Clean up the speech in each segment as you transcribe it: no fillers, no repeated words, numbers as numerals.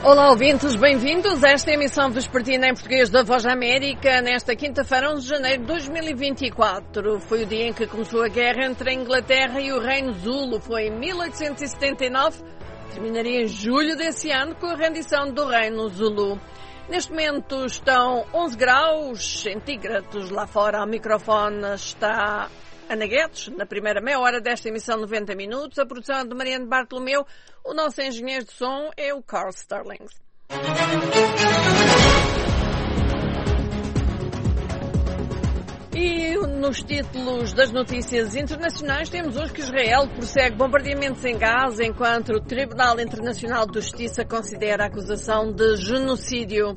Olá, ouvintes, bem-vindos a esta emissão vespertina em português da Voz da América, nesta quinta-feira, 11 de janeiro de 2024. Foi o dia em que começou a guerra entre a Inglaterra e o Reino Zulu. Foi em 1879, terminaria em julho desse ano com a rendição do Reino Zulu. Neste momento estão 11 graus centígrados lá fora. Ao microfone está Ana Guedes, na primeira meia hora desta emissão 90 minutos. A produção é de Mariano Bartolomeu. O nosso engenheiro de som é o Carl Sterling. E nos títulos das notícias internacionais temos hoje que Israel prossegue bombardeamentos em Gaza enquanto o Tribunal Internacional de Justiça considera a acusação de genocídio.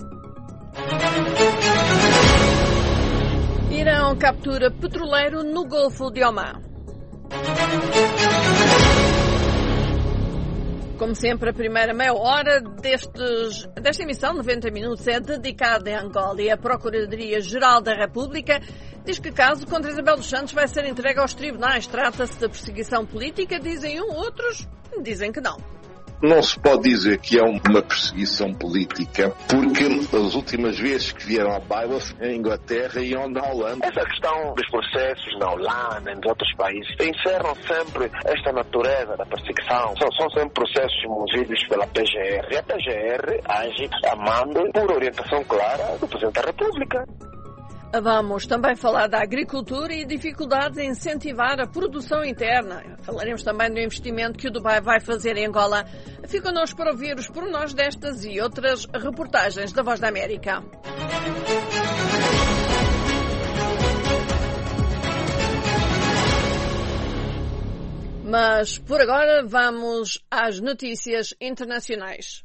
Irão captura petroleiro no Golfo de Omã. Como sempre, a primeira meia hora desta emissão, 90 minutos, é dedicada a Angola e a Procuradoria-Geral da República diz que o caso contra Isabel dos Santos vai ser entregue aos tribunais. Trata-se de perseguição política, dizem outros dizem que não. Não se pode dizer que é uma perseguição política, porque as últimas vezes que vieram à baila em Inglaterra e na Holanda. Essa questão dos processos na Holanda e nos outros países encerram sempre esta natureza da perseguição. São sempre processos movidos pela PGR. E a PGR age amando por orientação clara do Presidente da República. Vamos também falar da agricultura e dificuldades em incentivar a produção interna. Falaremos também do investimento que o Dubai vai fazer em Angola. Fique connosco para ouvir os pormenores destas e outras reportagens da Voz da América. Mas, por agora, vamos às notícias internacionais.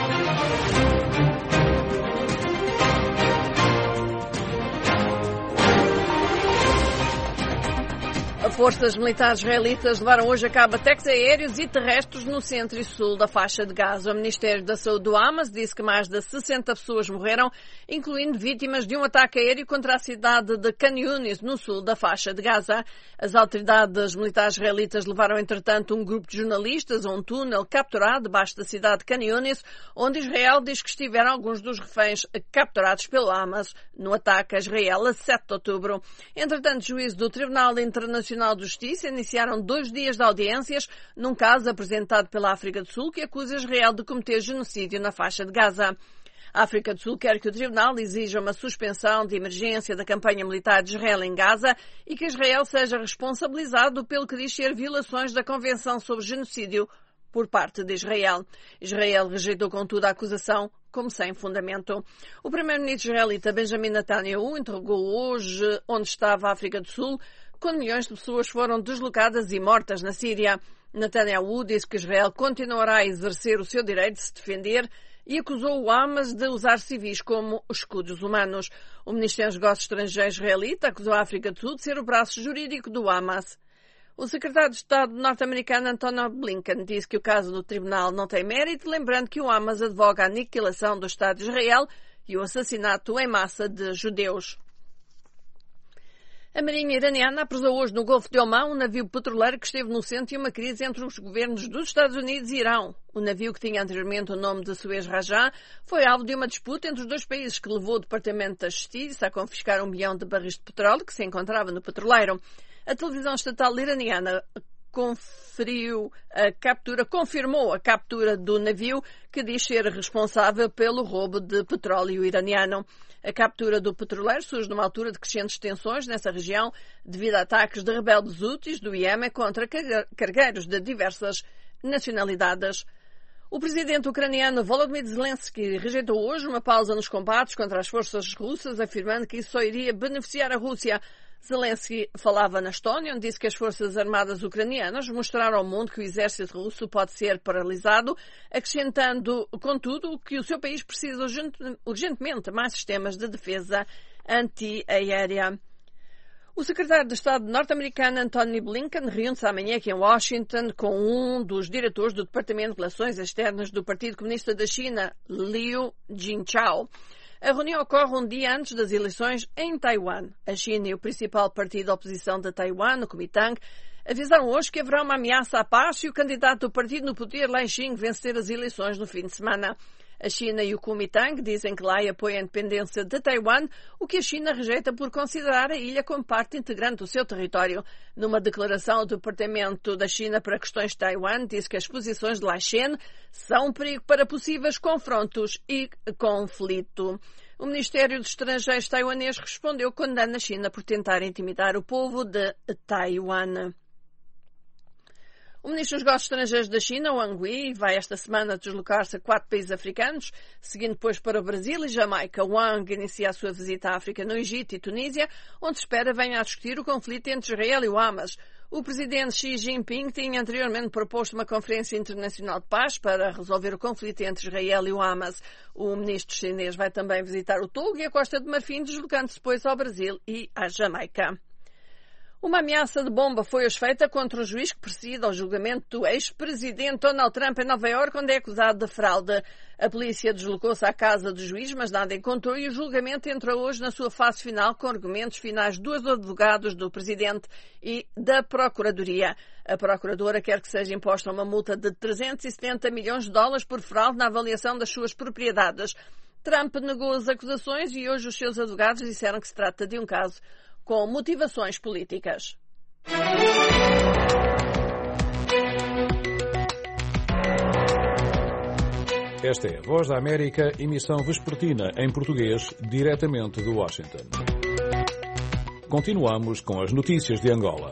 Forças militares israelitas levaram hoje a cabo ataques aéreos e terrestres no centro e sul da faixa de Gaza. O Ministério da Saúde do Hamas disse que mais de 60 pessoas morreram, incluindo vítimas de um ataque aéreo contra a cidade de Khan Yunis, no sul da faixa de Gaza. As autoridades militares israelitas levaram, entretanto, um grupo de jornalistas a um túnel capturado debaixo da cidade de Khan Yunis, onde Israel diz que estiveram alguns dos reféns capturados pelo Hamas no ataque a Israel a 7 de outubro. Entretanto, juízes do Tribunal Internacional de Justiça iniciaram 2 dias de audiências num caso apresentado pela África do Sul que acusa Israel de cometer genocídio na faixa de Gaza. A África do Sul quer que o Tribunal exija uma suspensão de emergência da campanha militar de Israel em Gaza e que Israel seja responsabilizado pelo que diz ser violações da Convenção sobre Genocídio por parte de Israel. Israel rejeitou, contudo, a acusação como sem fundamento. O primeiro-ministro israelita Benjamin Netanyahu interrogou hoje onde estava a África do Sul quando milhões de pessoas foram deslocadas e mortas na Síria. Netanyahu disse que Israel continuará a exercer o seu direito de se defender e acusou o Hamas de usar civis como escudos humanos. O Ministério dos Negócios Estrangeiros israelita acusou a África do Sul de ser o braço jurídico do Hamas. O secretário de Estado norte-americano Antony Blinken disse que o caso do tribunal não tem mérito, lembrando que o Hamas advoga a aniquilação do Estado de Israel e o assassinato em massa de judeus. A Marinha iraniana apresou hoje no Golfo de Omã um navio petroleiro que esteve no centro de uma crise entre os governos dos Estados Unidos e Irão. O navio, que tinha anteriormente o nome de Suez Rajah, foi alvo de uma disputa entre os dois países que levou o Departamento da Justiça a confiscar 1 milhão de barris de petróleo que se encontrava no petroleiro. A televisão estatal iraniana confirmou a captura do navio, que diz ser responsável pelo roubo de petróleo iraniano. A captura do petroleiro surge numa altura de crescentes tensões nessa região devido a ataques de rebeldes houthis do Iêmen contra cargueiros de diversas nacionalidades. O presidente ucraniano Volodymyr Zelensky rejeitou hoje uma pausa nos combates contra as forças russas, afirmando que isso só iria beneficiar a Rússia. Zelensky falava na Estónia, onde disse que as forças armadas ucranianas mostraram ao mundo que o exército russo pode ser paralisado, acrescentando, contudo, que o seu país precisa urgentemente de mais sistemas de defesa antiaérea. O secretário de Estado norte-americano Antony Blinken reúne-se amanhã aqui em Washington com um dos diretores do Departamento de Relações Externas do Partido Comunista da China, Liu Jintao. A reunião ocorre um dia antes das eleições em Taiwan. A China e o principal partido da oposição de Taiwan, o Kuomintang, avisaram hoje que haverá uma ameaça à paz se o candidato do partido no poder, Lai Ching, vencer as eleições no fim de semana. A China e o Kuomintang dizem que Lai apoia a independência de Taiwan, o que a China rejeita por considerar a ilha como parte integrante do seu território. Numa declaração, o Departamento da China para Questões de Taiwan disse que as posições de Lai Chien são um perigo para possíveis confrontos e conflito. O Ministério dos Estrangeiros taiwanês respondeu condenando a China por tentar intimidar o povo de Taiwan. O Ministro dos Negócios Estrangeiros da China, Wang Yi, vai esta semana deslocar-se a 4 países africanos, seguindo depois para o Brasil e Jamaica. Wang inicia a sua visita à África no Egito e Tunísia, onde espera venha a discutir o conflito entre Israel e o Hamas. O presidente Xi Jinping tinha anteriormente proposto uma conferência internacional de paz para resolver o conflito entre Israel e o Hamas. O ministro chinês vai também visitar o Togo e a Costa de Marfim, deslocando-se depois ao Brasil e à Jamaica. Uma ameaça de bomba foi hoje feita contra o juiz que preside ao julgamento do ex-presidente Donald Trump em Nova Iorque, onde é acusado de fraude. A polícia deslocou-se à casa do juiz, mas nada encontrou e o julgamento entrou hoje na sua fase final com argumentos finais dos advogados do presidente e da Procuradoria. A Procuradora quer que seja imposta uma multa de 370 milhões de dólares por fraude na avaliação das suas propriedades. Trump negou as acusações e hoje os seus advogados disseram que se trata de um caso com motivações políticas. Esta é a Voz da América, emissão vespertina em português, diretamente de Washington. Continuamos com as notícias de Angola.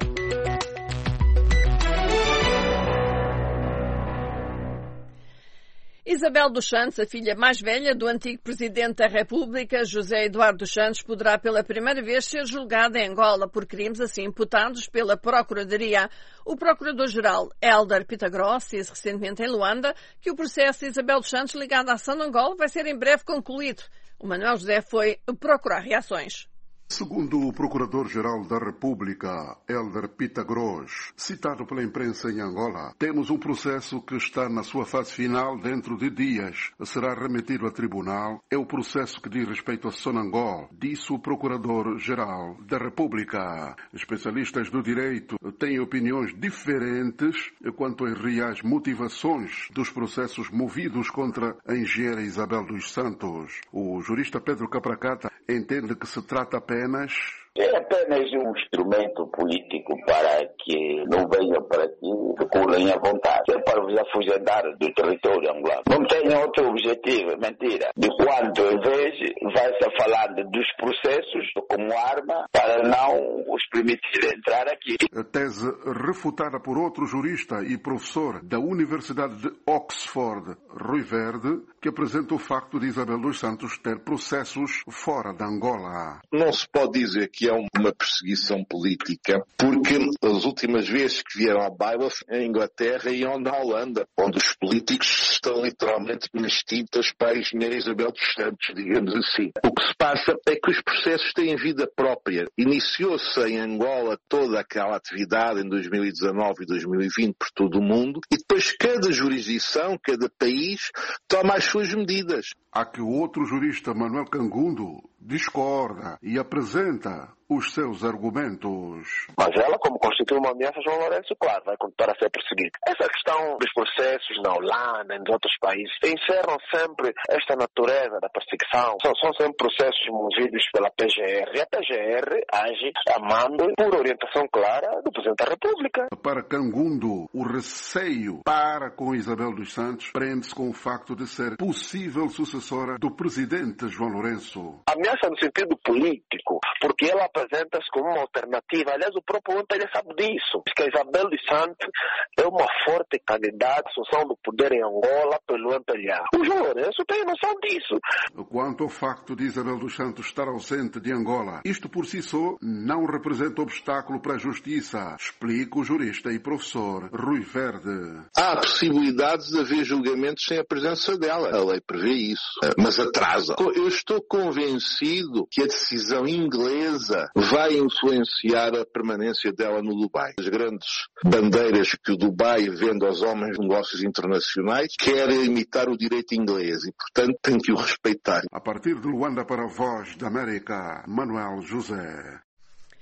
Isabel dos Santos, a filha mais velha do antigo Presidente da República, José Eduardo dos Santos, poderá pela primeira vez ser julgada em Angola por crimes assim imputados pela Procuradoria. O Procurador-Geral Hélder Pitagros disse recentemente em Luanda que o processo de Isabel dos Santos ligado à ação de Angola vai ser em breve concluído. O Manuel José foi procurar reações. Segundo o Procurador-Geral da República, Hélder Pitagros, citado pela imprensa em Angola, temos um processo que está na sua fase final dentro de dias. Será remetido a tribunal. É o processo que diz respeito a Sonangol, disse o Procurador-Geral da República. Especialistas do direito têm opiniões diferentes quanto às reais motivações dos processos movidos contra a engenheira Isabel dos Santos. O jurista Pedro Capracata entende que se trata apenas é apenas um instrumento político para que não venham para aqui e recolhem à vontade. É para vos afugentar do território angolano. Não tem outro objetivo, mentira. De quanto em vez vai-se falando dos processos como arma para não os permitir entrar aqui. A tese refutada por outro jurista e professor da Universidade de Oxford, Rui Verde, que apresenta o facto de Isabel dos Santos ter processos fora de Angola. Não se pode dizer que é uma perseguição política, porque as últimas vezes que vieram à baila em Inglaterra e na Holanda, onde os políticos estão literalmente nas tintas para a engenheira Isabel dos Santos, digamos assim. O que se passa é que os processos têm vida própria. Iniciou-se em Angola toda aquela atividade em 2019 e 2020 por todo o mundo, e depois cada jurisdição, cada país, toma as suas medidas. Há que o outro jurista, Manuel Cangundo, discorda e apresenta os seus argumentos. Mas ela, como constitui uma ameaça, João Lourenço, claro, vai continuar a ser perseguida. Essa questão dos processos na Holanda e nos outros países encerram sempre esta natureza da perseguição. São sempre processos movidos pela PGR. E a PGR age amando por orientação clara do Presidente da República. Para Cangundo, o receio para com Isabel dos Santos prende-se com o facto de ser possível sucessora do Presidente João Lourenço. Ameaça no sentido político, porque ela apresenta-se como uma alternativa. Aliás, o próprio Antônio sabe disso. Diz que a Isabel dos Santos é uma forte candidata à assunção do poder em Angola pelo MPLA. O João Lourenço tem noção disso. Quanto ao facto de Isabel dos Santos estar ausente de Angola, isto por si só não representa obstáculo para a justiça, explica o jurista e professor Rui Verde. Há possibilidades de haver julgamentos sem a presença dela. A lei prevê isso, mas atrasa. Eu estou convencido que a decisão inglesa vai influenciar a permanência dela no Dubai. As grandes bandeiras que o Dubai vende aos homens de negócios internacionais querem imitar o direito inglês e, portanto, tem que o respeitar. A partir de Luanda para a Voz da América, Manuel José.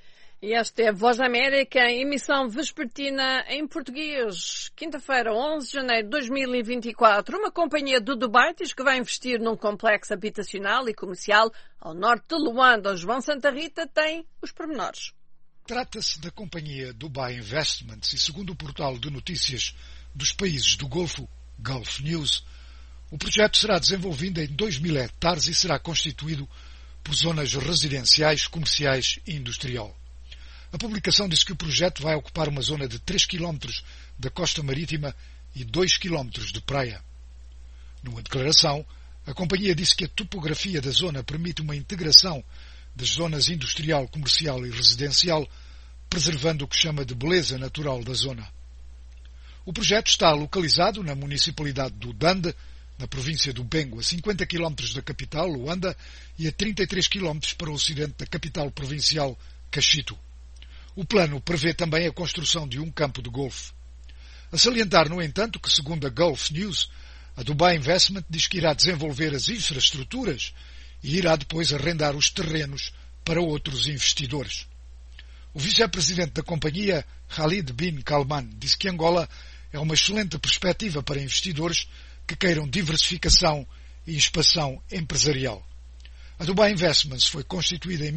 E esta é a Voz da América, emissão vespertina em português. Quinta-feira, 11 de janeiro de 2024, uma companhia do Dubai diz que vai investir num complexo habitacional e comercial ao norte de Luanda. O João Santa Rita tem os pormenores. Trata-se da companhia Dubai Investments e, segundo o portal de notícias dos países do Golfo, Gulf News, o projeto será desenvolvido em 2.000 hectares e será constituído por zonas residenciais, comerciais e industrial. A publicação diz que o projeto vai ocupar uma zona de 3 km da costa marítima e 2 km de praia. Numa declaração, a companhia disse que a topografia da zona permite uma integração das zonas industrial, comercial e residencial, preservando o que chama de beleza natural da zona. O projeto está localizado na municipalidade do Dande, na província do Bengo, a 50 km da capital, Luanda, e a 33 km para o ocidente da capital provincial, Cachito. O plano prevê também a construção de um campo de golfe. A salientar, no entanto, que, segundo a Gulf News, a Dubai Investment diz que irá desenvolver as infraestruturas e irá depois arrendar os terrenos para outros investidores. O vice-presidente da companhia, Khalid bin Kalman, disse que Angola é uma excelente perspectiva para investidores que queiram diversificação e expansão empresarial. A Dubai Investments foi constituída em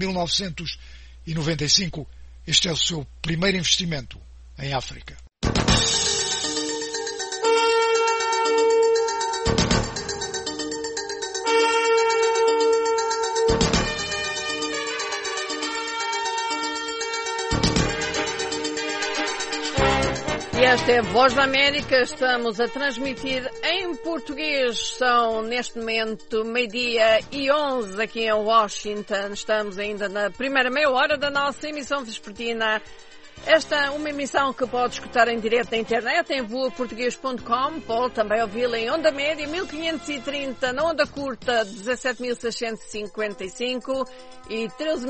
1995. Este é o seu primeiro investimento em África. E esta é a Voz da América, estamos a transmitir em português, são neste momento 12:11 aqui em Washington, estamos ainda na primeira meia hora da nossa emissão vespertina. Esta é uma emissão que pode escutar em direto na internet em voaportugues.com, pode também ouvi-la em onda média 1530, na onda curta 17.655 e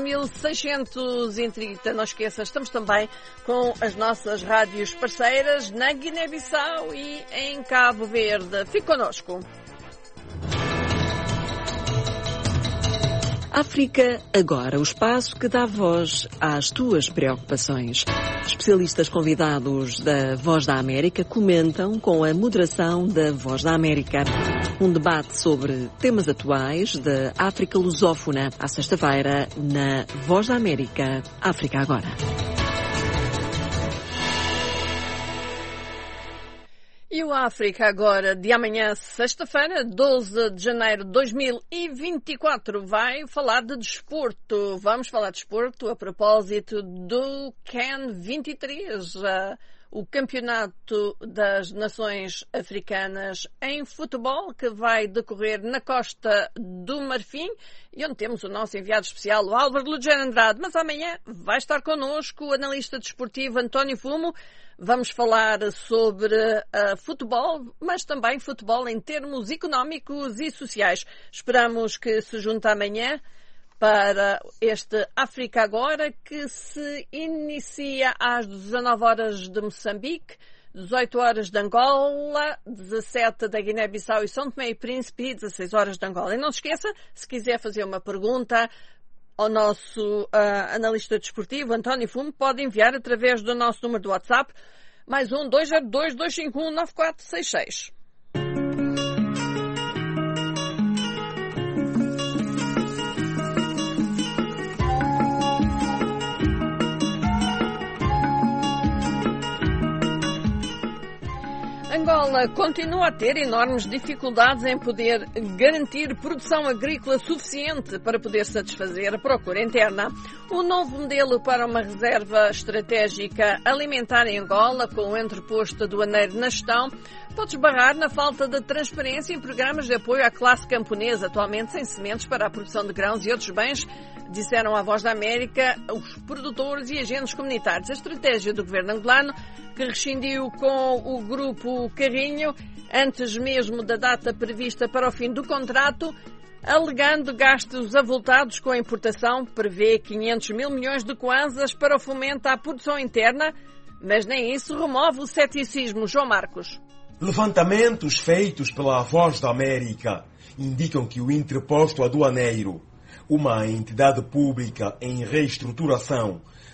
13.630. Não esqueça, estamos também com as nossas rádios parceiras na Guiné-Bissau e em Cabo Verde. Fique connosco. África Agora, o espaço que dá voz às tuas preocupações. Especialistas convidados da Voz da América comentam com a moderação da Voz da América. Um debate sobre temas atuais da África lusófona, à sexta-feira, na Voz da América, África Agora. E o África Agora de amanhã, sexta-feira, 12 de janeiro de 2024, vai falar de desporto. Vamos falar de desporto a propósito do CAN 23, o Campeonato das Nações Africanas em futebol, que vai decorrer na Costa do Marfim, e onde temos o nosso enviado especial, o Álvaro Lugero Andrade. Mas amanhã vai estar connosco o analista desportivo António Fumo. Vamos falar sobre futebol, mas também futebol em termos económicos e sociais. Esperamos que se junte amanhã para este África Agora, que se inicia às 19 horas de Moçambique, 18 horas de Angola, 17 da Guiné-Bissau e São Tomé e Príncipe e 16 horas de Angola. E não se esqueça, se quiser fazer uma pergunta ao nosso analista desportivo, António Fumo, pode enviar através do nosso número do WhatsApp, mais 202-251-9466. Angola continua a ter enormes dificuldades em poder garantir produção agrícola suficiente para poder satisfazer a procura interna. O novo modelo para uma reserva estratégica alimentar em Angola, com o entreposto aduaneiro na gestão, pode esbarrar na falta de transparência em programas de apoio à classe camponesa, atualmente sem sementes para a produção de grãos e outros bens, disseram à Voz da América os produtores e agentes comunitários. A estratégia do governo angolano, que rescindiu com o grupo Carrinho antes mesmo da data prevista para o fim do contrato, alegando gastos avultados com a importação, prevê 500 mil milhões de kwanzas para o fomento à produção interna, mas nem isso remove o ceticismo. João Marcos. Levantamentos feitos pela Voz da América indicam que o interposto aduaneiro, uma entidade pública em reestruturação,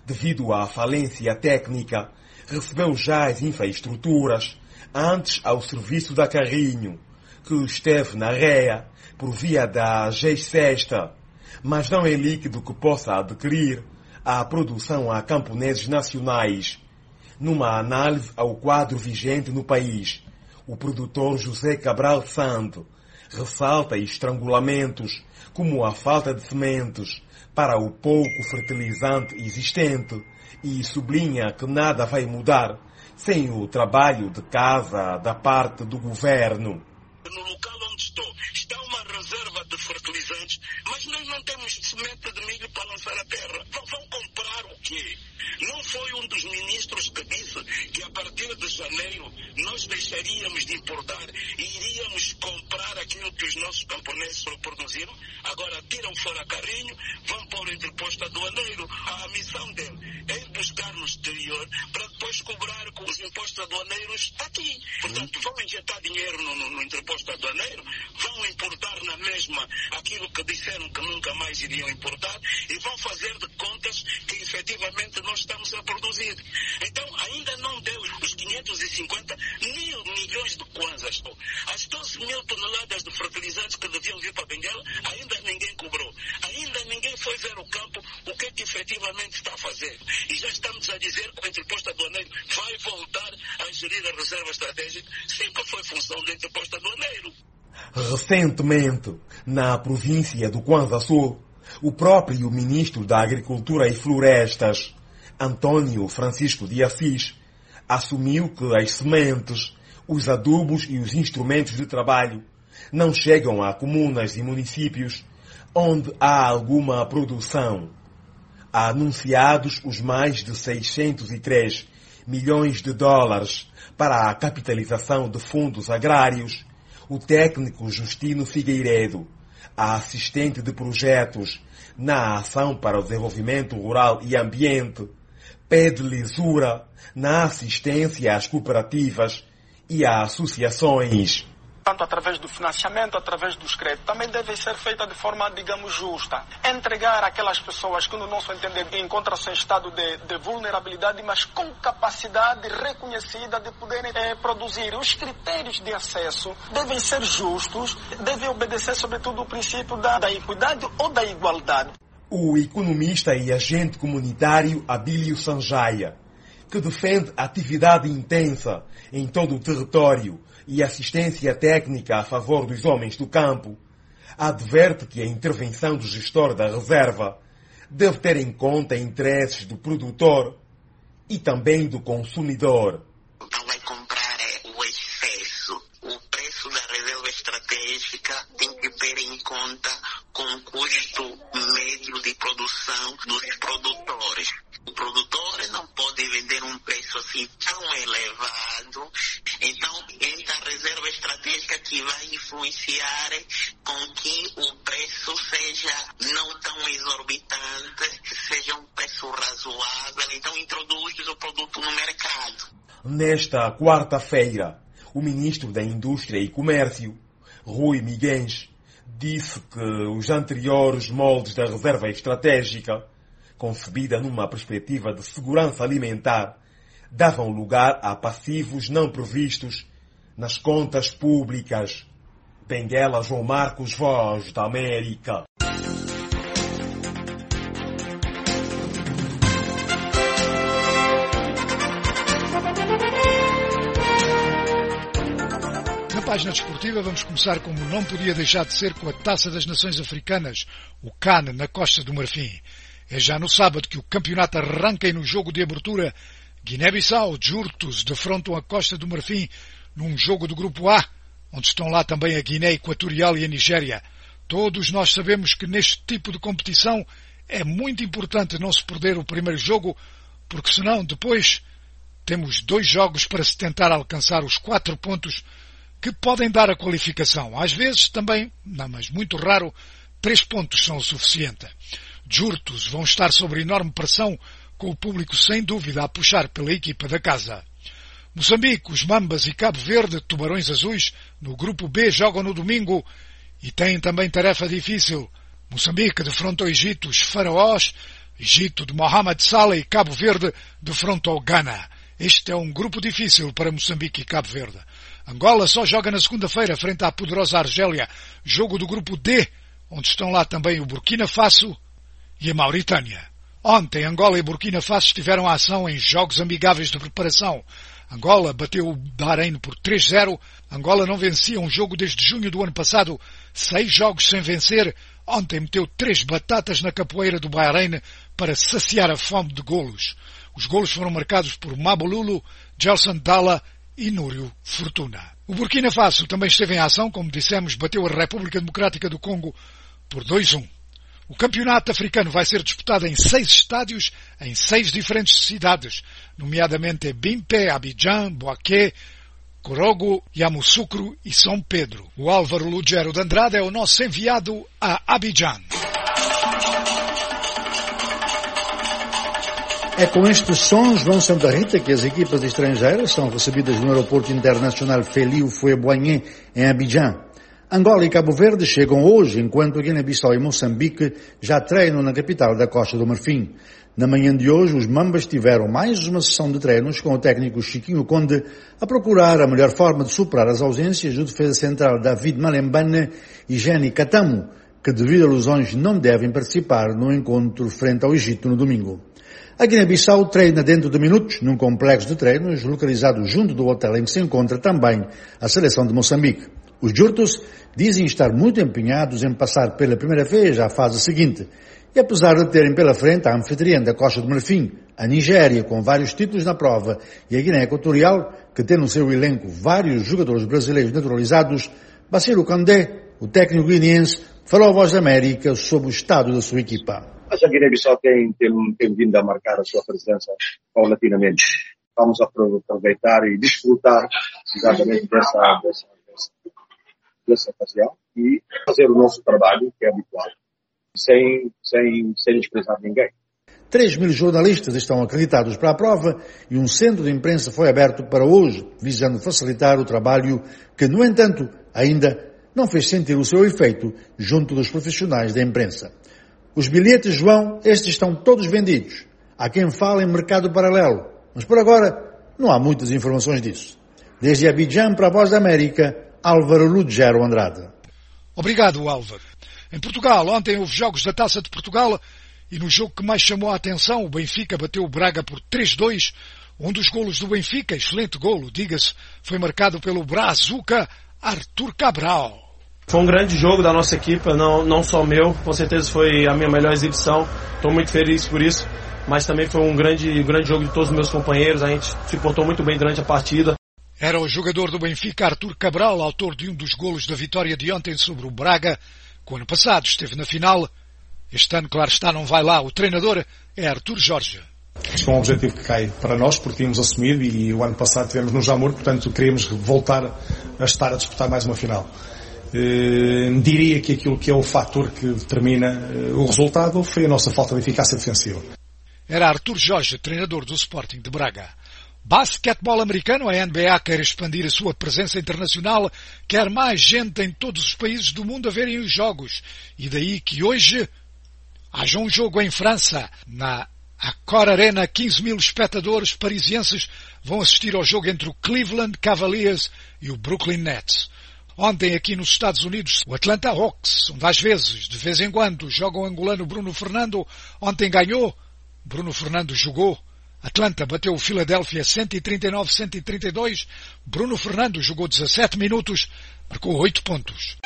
devido à falência técnica, recebeu já as infraestruturas, antes ao serviço da Carrinho, que esteve na REA por via da GES-Sesta, mas não é líquido que possa adquirir a produção a camponeses nacionais. Numa análise ao quadro vigente no país, o produtor José Cabral Santo ressalta estrangulamentos como a falta de sementes para o pouco fertilizante existente e sublinha que nada vai mudar sem o trabalho de casa da parte do governo. No local onde estou está uma reserva de fertilizantes, mas nós não temos semente de milho para lançar a terra. Vão comprar o quê? Não foi um dos ministros que disse que a partir de janeiro nós deixaríamos de importar e iríamos comprar aquilo que os nossos camponeses produziram? Agora tiram fora Carrinho, vão pôr entre posto aduaneiro. A missão dele é ir buscar no exterior para depois cobrar com os impostos aduaneiros aqui. Portanto, vão injetar dinheiro no interposto aduaneiro, vão importar na mesma aquilo que disseram que nunca mais iriam importar e vão fazer de contas que efetivamente nós estamos a produzir. Então, ainda não deu os 550 mil milhões de kwanzas. As 12 mil toneladas de fertilizantes que deviam vir para Benguela, ainda ninguém cobrou. Ainda ninguém foi ver o campo, o que é que efetivamente está a fazer. E já estamos a dizer que o interposto aduaneiro vai voltar a gerir a reserva estratégica. Sempre foi função do interposto aduaneiro. Recentemente, na província do Kwanza Sul, o próprio ministro da Agricultura e Florestas, Antônio Francisco de Assis, assumiu que as sementes, os adubos e os instrumentos de trabalho não chegam a comunas e municípios onde há alguma produção. Anunciados os mais de 603 milhões de dólares para a capitalização de fundos agrários, o técnico Justino Figueiredo, a assistente de projetos na Ação para o Desenvolvimento Rural e Ambiente, pede lisura na assistência às cooperativas e às associações. Tanto através do financiamento, através dos créditos, também deve ser feita de forma, digamos, justa. Entregar aquelas pessoas que, no nosso entender, encontram-se em estado de vulnerabilidade, mas com capacidade reconhecida de poderem produzir. Os critérios de acesso devem ser justos, devem obedecer, sobretudo, o princípio da equidade ou da igualdade. O economista e agente comunitário Abílio Sanjaia, que defende atividade intensa em todo o território e assistência técnica a favor dos homens do campo, adverte que a intervenção do gestor da reserva deve ter em conta interesses do produtor e também do consumidor. Não vai comprar o excesso. O preço da reserva estratégica tem que ter em conta com o custo médio de produção dos produtores. O produtor não pode vender um preço assim tão elevado, então entra a reserva estratégica que vai influenciar com que o preço seja não tão exorbitante, seja um preço razoável, então introduz o produto no mercado. Nesta quarta-feira, o ministro da Indústria e Comércio, Rui Miguens, disse que os anteriores moldes da reserva estratégica, concebida numa perspectiva de segurança alimentar, davam lugar a passivos não previstos nas contas públicas. Benguela, João Marcos, Voz da América. Na página desportiva vamos começar, como não podia deixar de ser, com a Taça das Nações Africanas, o CAN, na Costa do Marfim. É já no sábado que o campeonato arranca e no jogo de abertura Guiné-Bissau, Jurtos, defrontam a Costa do Marfim num jogo do Grupo A, onde estão lá também a Guiné Equatorial e a Nigéria. Todos nós sabemos que neste tipo de competição é muito importante não se perder o primeiro jogo, porque senão depois temos 2 jogos para se tentar alcançar os 4 pontos que podem dar a qualificação. Às vezes também, não, mas muito raro, 3 pontos são o suficiente. Jurtos vão estar sob enorme pressão, com o público sem dúvida a puxar pela equipa da casa. Moçambique, os Mambas e Cabo Verde, Tubarões Azuis, no grupo B jogam no domingo e têm também tarefa difícil. Moçambique defronta o Egito, os Faraós, Egito de Mohamed Salah e Cabo Verde defrontam Ghana. Este é um grupo difícil para Moçambique e Cabo Verde. Angola só joga na segunda-feira frente à poderosa Argélia, jogo do grupo D, onde estão lá também o Burkina Faso e a Mauritânia. Ontem, Angola e Burkina Faso estiveram à ação em jogos amigáveis de preparação. Angola bateu o Bahrein por 3-0. Angola não vencia um jogo desde junho do ano passado, 6 jogos sem vencer. Ontem meteu 3 batatas na capoeira do Bahrein para saciar a fome de golos. Os golos foram marcados por Mabululu, Gelson Dalla e Núrio Fortuna. O Burkina Faso também esteve em ação, como dissemos, bateu a República Democrática do Congo por 2-1. O campeonato africano vai ser disputado em 6 estádios, em 6 diferentes cidades, nomeadamente Bimpe, Abidjan, Boaké, Korogo, Yamoussoukro e São Pedro. O Álvaro Lugero de Andrade é o nosso enviado a Abidjan. É com estes sons, João Santa Rita, que as equipas estrangeiras são recebidas no aeroporto internacional Félix Houphouët-Boigny, em Abidjan. Angola e Cabo Verde chegam hoje, enquanto Guiné-Bissau e Moçambique já treinam na capital da Costa do Marfim. Na manhã de hoje, os Mambas tiveram mais uma sessão de treinos com o técnico Chiquinho Conde a procurar a melhor forma de superar as ausências do defesa central David Malembane e Jenny Katamo, que devido a lesões não devem participar no encontro frente ao Egito no domingo. A Guiné-Bissau treina dentro de minutos num complexo de treinos localizado junto do hotel em que se encontra também a seleção de Moçambique. Os Jurtos dizem estar muito empenhados em passar pela primeira vez à fase seguinte, e apesar de terem pela frente a anfitriã da Costa do Marfim, a Nigéria, com vários títulos na prova, e a Guiné Equatorial, que tem no seu elenco vários jogadores brasileiros naturalizados, Bassirou Kandé, o técnico guineense, falou à Voz da América sobre o estado da sua equipa. Mas a Guiné-Bissau tem vindo a marcar a sua presença paulatinamente. Vamos aproveitar e desfrutar exatamente dessa ocasião e fazer o nosso trabalho, que é habitual, sem desprezar ninguém. 3.000 jornalistas estão acreditados para a prova e um centro de imprensa foi aberto para hoje, visando facilitar o trabalho que, no entanto, ainda não fez sentir o seu efeito junto dos profissionais da imprensa. Os bilhetes, João, estes estão todos vendidos. Há quem fala em mercado paralelo, mas por agora não há muitas informações disso. Desde Abidjan para a Voz da América, Álvaro Lugero Andrade. Obrigado, Álvaro. Em Portugal, ontem houve jogos da Taça de Portugal e no jogo que mais chamou a atenção, o Benfica bateu o Braga por 3-2. Um dos golos do Benfica, excelente golo, diga-se, foi marcado pelo Brazuca Arthur Cabral. Foi um grande jogo da nossa equipa, não só meu, com certeza foi a minha melhor exibição, estou muito feliz por isso, mas também foi um grande jogo de todos os meus companheiros, a gente se portou muito bem durante a partida. Era o jogador do Benfica, Arthur Cabral, autor de um dos golos da vitória de ontem sobre o Braga, que o ano passado esteve na final. Este ano, claro está, não vai lá. O treinador é Arthur Jorge. Este é um objetivo que cai para nós, porque tínhamos assumido e o ano passado tivemos no Jamor, portanto queríamos voltar a estar a disputar mais uma final. Diria que aquilo que é o fator que determina o resultado foi a nossa falta de eficácia defensiva. Era Arthur Jorge, treinador do Sporting de Braga. Basquetebol americano, a NBA quer expandir a sua presença internacional, quer mais gente em todos os países do mundo a verem os jogos. E daí que hoje haja um jogo em França, na Accor Arena, 15.000 espectadores parisienses vão assistir ao jogo entre o Cleveland Cavaliers e o Brooklyn Nets. Ontem aqui nos Estados Unidos, o Atlanta Hawks, onde às vezes, de vez em quando, joga o angolano Bruno Fernando, ontem ganhou, Bruno Fernando jogou, Atlanta bateu o Philadelphia 139-132, Bruno Fernando jogou 17 minutos, marcou 8 pontos.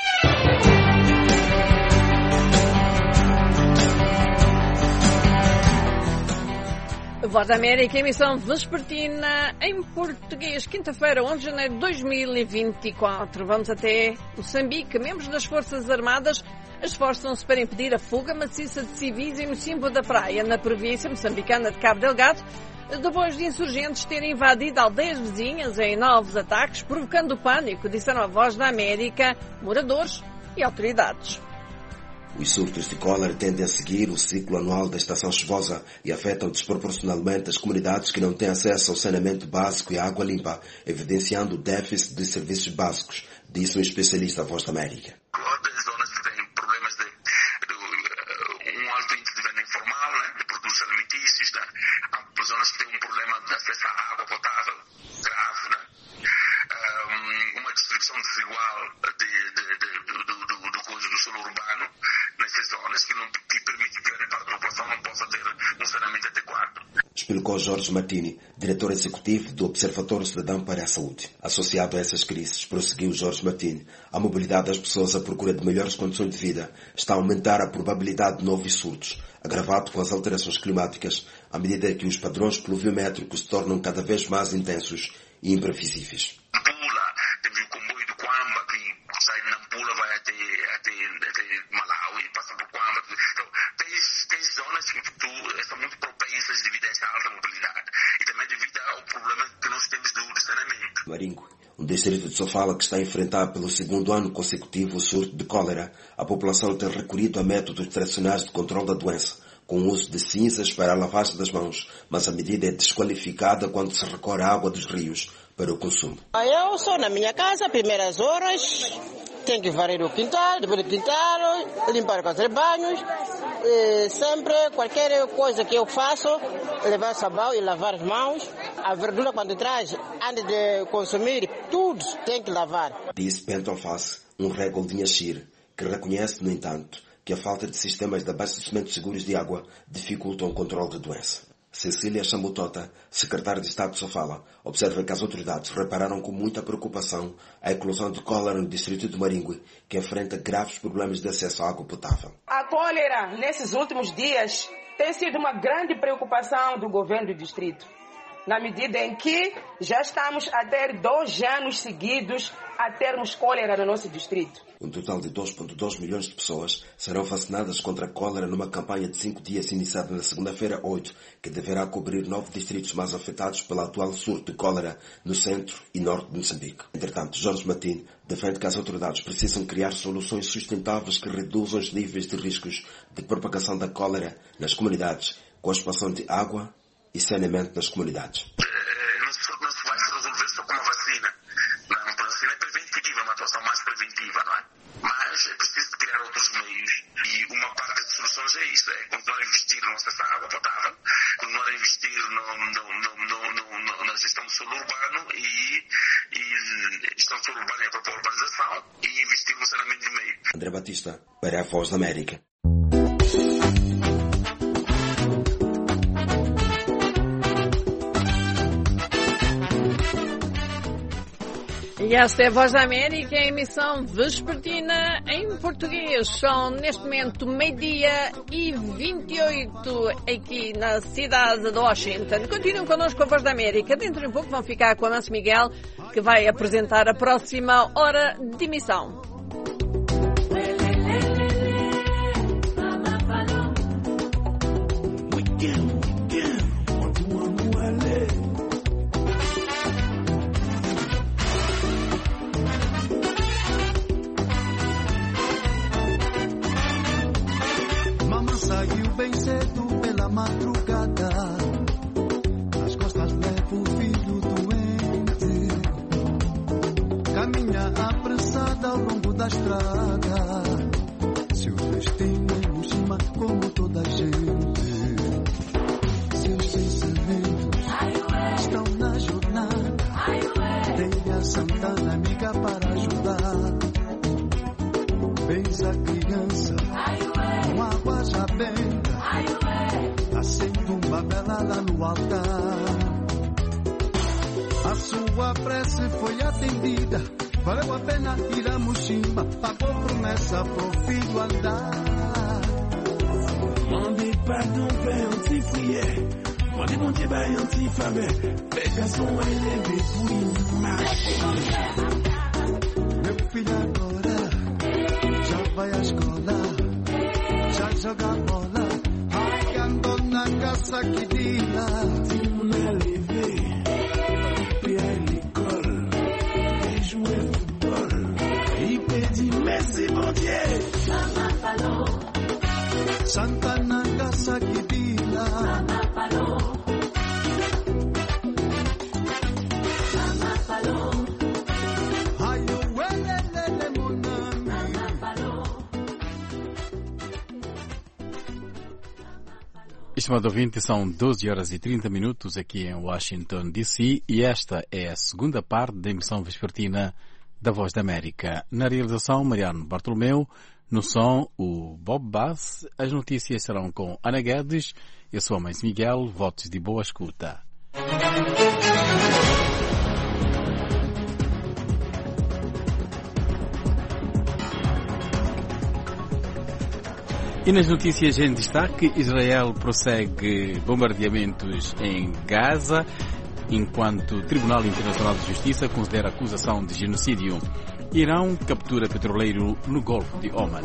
Voz da América, emissão vespertina em português, quinta-feira, 11 de janeiro de 2024. Vamos até Moçambique. Membros das Forças Armadas esforçam-se para impedir a fuga maciça de civis em Mocimboa da Praia, na província moçambicana de Cabo Delgado, depois de insurgentes terem invadido aldeias vizinhas em novos ataques, provocando pânico, disseram a Voz da América, moradores e autoridades. Os surtos de cólera tendem a seguir o ciclo anual da estação chuvosa e afetam desproporcionalmente as comunidades que não têm acesso ao saneamento básico e à água limpa, evidenciando o déficit de serviços básicos, disse um especialista da Voz da América. Outras zonas que têm problemas de um alto índice de venda informal, de explicou Jorge Martini, diretor executivo do Observatório Cidadão para a Saúde. Associado a essas crises, prosseguiu Jorge Martini, a mobilidade das pessoas à procura de melhores condições de vida está a aumentar a probabilidade de novos surtos, agravado com as alterações climáticas, à medida que os padrões pluviométricos se tornam cada vez mais intensos e imprevisíveis. Temos o comboio de Quamba, que sai de Nampula, vai até Malawi, passa por Quamba. Então, tem zonas que são muito propensas devido a esta alta mobilidade e também devido ao problema que nós temos do saneamento. Maringue, um distrito de Sofala que está a enfrentar pelo segundo ano consecutivo o surto de cólera, a população tem recorrido a métodos tradicionais de controle da doença, com o uso de cinzas para a lavagem das mãos, mas a medida é desqualificada quando se recorre à água dos rios para o consumo. Eu sou na minha casa, primeiras horas, tenho que varrer o quintal, depois do quintal, limpar os rebanhos, sempre qualquer coisa que eu faço, levar sabão e lavar as mãos. A verdura quando traz, antes de consumir, tudo tem que lavar. Disse Bento Alface, um régol de Inhachir, que reconhece, no entanto, que a falta de sistemas de abastecimento seguros de água dificultam o controle da doença. Cecília Chambutota, secretária de Estado de Sofala, observa que as autoridades repararam com muita preocupação a eclosão de cólera no distrito de Maringue, que enfrenta graves problemas de acesso à água potável. A cólera, nesses últimos dias, tem sido uma grande preocupação do governo do distrito, na medida em que já estamos a ter 2 anos seguidos a termos cólera no nosso distrito. Um total de 2,2 milhões de pessoas serão vacinadas contra a cólera numa campanha de 5 dias iniciada na segunda-feira 8, que deverá cobrir 9 distritos mais afetados pela atual surto de cólera no centro e norte de Moçambique. Entretanto, Jorge Martins defende que as autoridades precisam criar soluções sustentáveis que reduzam os níveis de riscos de propagação da cólera nas comunidades, com a expansão de água e saneamento nas comunidades. Não se vai se resolver só com uma vacina. A vacina é preventiva, é uma atuação mais preventiva, não é? Mas é preciso criar outros meios e uma parte das soluções é isso, é continuar a investir no acesso à água potável, continuar a investir na gestão do solo urbano e gestão do solo urbano e a própria urbanização e investir no saneamento de meio. André Batista, para a Voz da América. E esta é a Voz da América, a emissão vespertina em português. São, neste momento, 12h28 aqui na cidade de Washington. Continuem connosco com a Voz da América. Dentro de um pouco vão ficar com a Manso Miguel, que vai apresentar a próxima hora de emissão. Saiu bem cedo pela madrugada, nas costas leva o filho doente, caminha apressada ao longo da estrada, seu destino em Moshima como toda a gente, seus pensamentos estão na jornada, tem a Santana amiga para ajudar, bens a criança com água já benta, acende uma vela lá no altar. A sua prece foi atendida, valeu a pena ir a Moshima, pagou promessa pro filho andar. Mandez pardon, père, on t'y priait. Mandez mon Dieu, on t'y favait. Fais garçon élevé pour une marche. Meu filho agora já vai à escola, já joga bola, ai andou na caça que dila. On a levé, puis à l'école, et jouer football. Il dit merci mon Dieu. Santana caça que dila. Estimado ouvinte, são 12 horas e 30 minutos aqui em Washington, D.C. e esta é a segunda parte da emissão vespertina da Voz da América. Na realização, Mariano Bartolomeu, no som, o Bob Bass. As notícias serão com Ana Guedes Eu sou a Mãe Miguel, votos de boa escuta. E nas notícias em destaque, Israel prossegue bombardeamentos em Gaza, enquanto o Tribunal Internacional de Justiça considera a acusação de genocídio. Irão captura petroleiro no Golfo de Oman.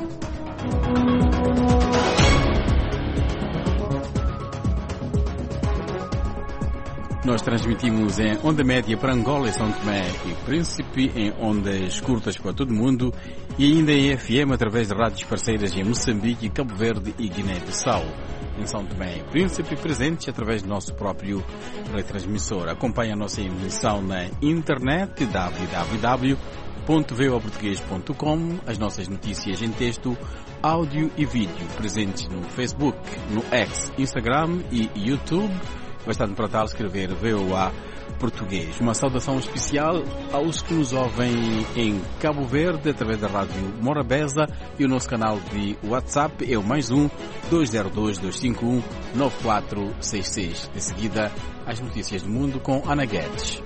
Nós transmitimos em onda média para Angola e São Tomé e Príncipe, em ondas curtas para todo o mundo e ainda em FM através de rádios parceiras em Moçambique, Cabo Verde e Guiné-Bissau. Em São Tomé e Príncipe, presentes através do nosso próprio retransmissor. Acompanhe a nossa emissão na internet www.voaportugues.com, as nossas notícias em texto, áudio e vídeo, presentes no Facebook, no X, Instagram e YouTube. Bastante para tal escrever VOA Português. Uma saudação especial aos que nos ouvem em Cabo Verde através da Rádio Morabeza e o nosso canal de WhatsApp é o +1 202 251 9466. De seguida, as notícias do mundo com Ana Guedes.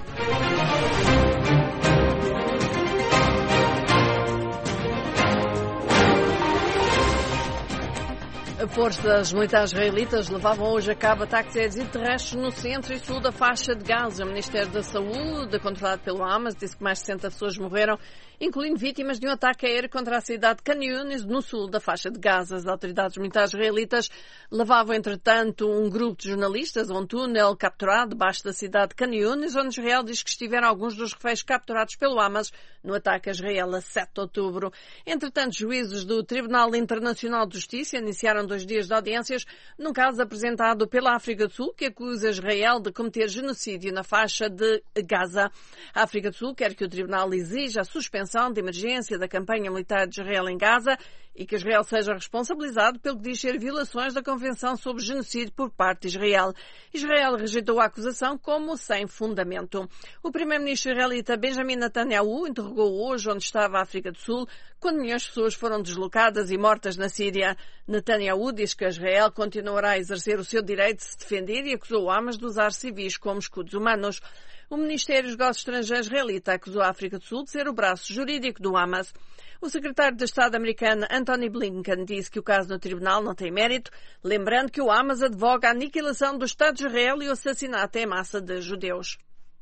Forças militares israelitas levavam hoje a cabo ataques aéreos e terrestres no centro e sul da faixa de Gaza. O Ministério da Saúde, controlado pelo Hamas, disse que mais de 60 pessoas morreram, incluindo vítimas de um ataque aéreo contra a cidade de Khan Yunis, no sul da faixa de Gaza. As autoridades militares israelitas levavam, entretanto, um grupo de jornalistas a um túnel capturado debaixo da cidade de Khan Yunis, onde Israel diz que estiveram alguns dos reféns capturados pelo Hamas no ataque a Israel a 7 de outubro. Entretanto, juízes do Tribunal Internacional de Justiça iniciaram 2 dias de audiências num caso apresentado pela África do Sul, que acusa Israel de cometer genocídio na faixa de Gaza. A África do Sul quer que o tribunal exija a suspensão de emergência da campanha militar de Israel em Gaza e que Israel seja responsabilizado pelo que diz ser violações da Convenção sobre Genocídio por parte de Israel. Israel rejeitou a acusação como sem fundamento. O primeiro-ministro israelita Benjamin Netanyahu interrogou hoje onde estava a África do Sul quando milhões de pessoas foram deslocadas e mortas na Síria. Netanyahu diz que Israel continuará a exercer o seu direito de se defender e acusou o Hamas de usar civis como escudos humanos. O Ministério dos Negócios Estrangeiros israelita acusou a África do Sul de ser o braço jurídico do Hamas. O secretário de Estado americano Antony Blinken disse que o caso no tribunal não tem mérito, lembrando que o Hamas advoga a aniquilação do Estado de Israel e o assassinato em massa de judeus.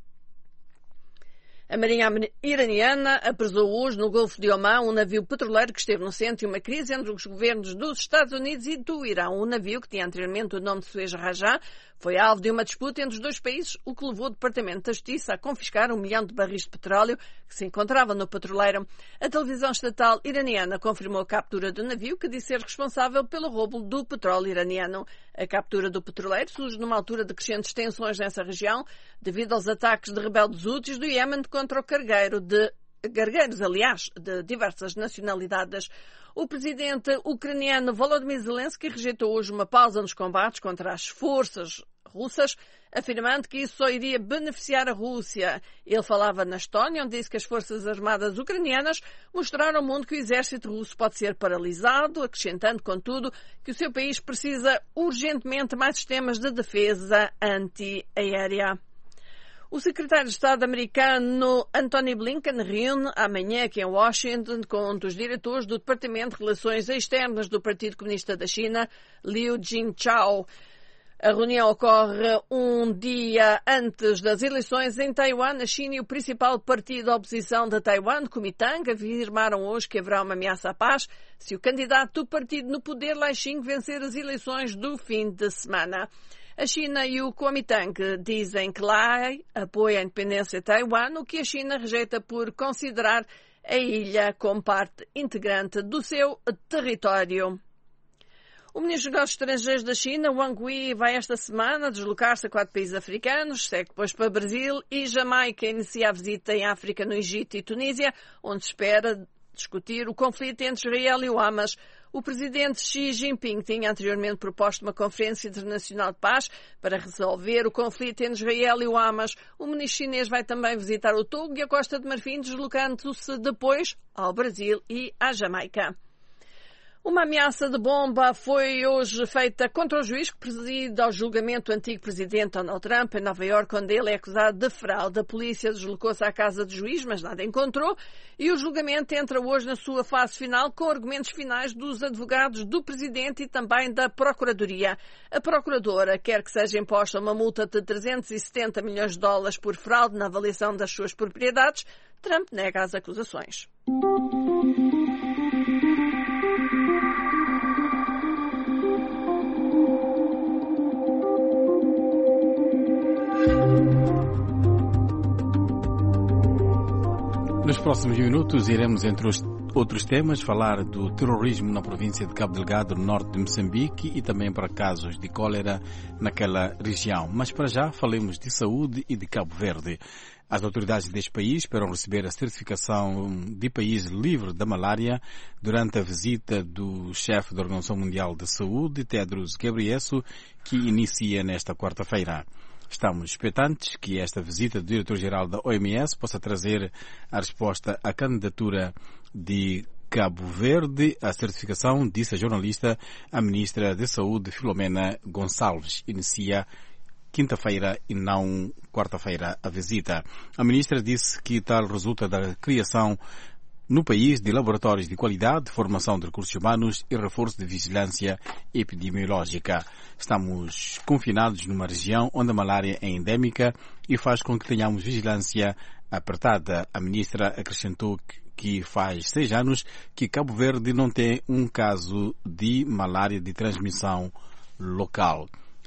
A Marinha iraniana apresou hoje no Golfo de Oman um navio petroleiro que esteve no centro de uma crise entre os governos dos Estados Unidos e do Irão. O navio, que tinha anteriormente o nome de Suez Rajah, foi alvo de uma disputa entre os dois países, o que levou o Departamento da Justiça a confiscar 1 milhão de barris de petróleo que se encontrava no petroleiro. A televisão estatal iraniana confirmou a captura do navio, que disse ser responsável pelo roubo do petróleo iraniano. A captura do petroleiro surge numa altura de crescentes tensões nessa região, devido aos ataques de rebeldes houthis do Iémen contra o cargueiros, de diversas nacionalidades. O presidente ucraniano Volodymyr Zelensky rejeitou hoje uma pausa nos combates contra as forças russas, afirmando que isso só iria beneficiar a Rússia. Ele falava na Estónia, onde disse que as forças armadas ucranianas mostraram ao mundo que o exército russo pode ser paralisado, acrescentando, contudo, que o seu país precisa urgentemente mais sistemas de defesa antiaérea. O secretário de Estado americano Antony Blinken reúne amanhã aqui em Washington com um dos diretores do Departamento de Relações Externas do Partido Comunista da China, Liu Jingtao. A reunião ocorre um dia antes das eleições em Taiwan. A China e o principal partido da oposição de Taiwan, Kuomintang, afirmaram hoje que haverá uma ameaça à paz se o candidato do partido no poder, Lai Ching, vencer as eleições do fim de semana. A China e o Kuomintang dizem que Lai apoia a independência de Taiwan, o que a China rejeita por considerar a ilha como parte integrante do seu território. O ministro dos Negócios Estrangeiros da China, Wang Yi, vai esta semana deslocar-se a 4 países africanos, segue depois para Brasil e Jamaica, inicia a visita em África, no Egito e Tunísia, onde se espera discutir o conflito entre Israel e o Hamas. O presidente Xi Jinping tinha anteriormente proposto uma conferência internacional de paz para resolver o conflito entre Israel e o Hamas. O ministro chinês vai também visitar o Togo e a Costa de Marfim, deslocando-se depois ao Brasil e à Jamaica. Uma ameaça de bomba foi hoje feita contra o juiz que preside ao julgamento do antigo presidente Donald Trump em Nova Iorque, onde ele é acusado de fraude. A polícia deslocou-se à casa do juiz, mas nada encontrou, e o julgamento entra hoje na sua fase final com argumentos finais dos advogados do presidente e também da Procuradoria. A Procuradora quer que seja imposta uma multa de 370 milhões de dólares por fraude na avaliação das suas propriedades. Trump nega as acusações. Nos próximos minutos iremos, entre os outros temas, falar do terrorismo na província de Cabo Delgado, no norte de Moçambique, e também para casos de cólera naquela região. Mas para já falemos de saúde e de Cabo Verde. As autoridades deste país esperam receber a certificação de país livre da malária durante a visita do chefe da Organização Mundial de Saúde, Tedros Ghebreyesus, que inicia nesta quarta-feira. Estamos expectantes que esta visita do diretor-geral da OMS possa trazer a resposta à candidatura de Cabo Verde à certificação, disse a jornalista, a ministra de Saúde, Filomena Gonçalves. Inicia quinta-feira e não quarta-feira a visita. A ministra disse que tal resulta da criação no país de laboratórios de qualidade, formação de recursos humanos e reforço de vigilância epidemiológica. Estamos confinados numa região onde a malária é endémica e faz com que tenhamos vigilância apertada. A ministra acrescentou que faz 6 anos que Cabo Verde não tem um caso de malária de transmissão local.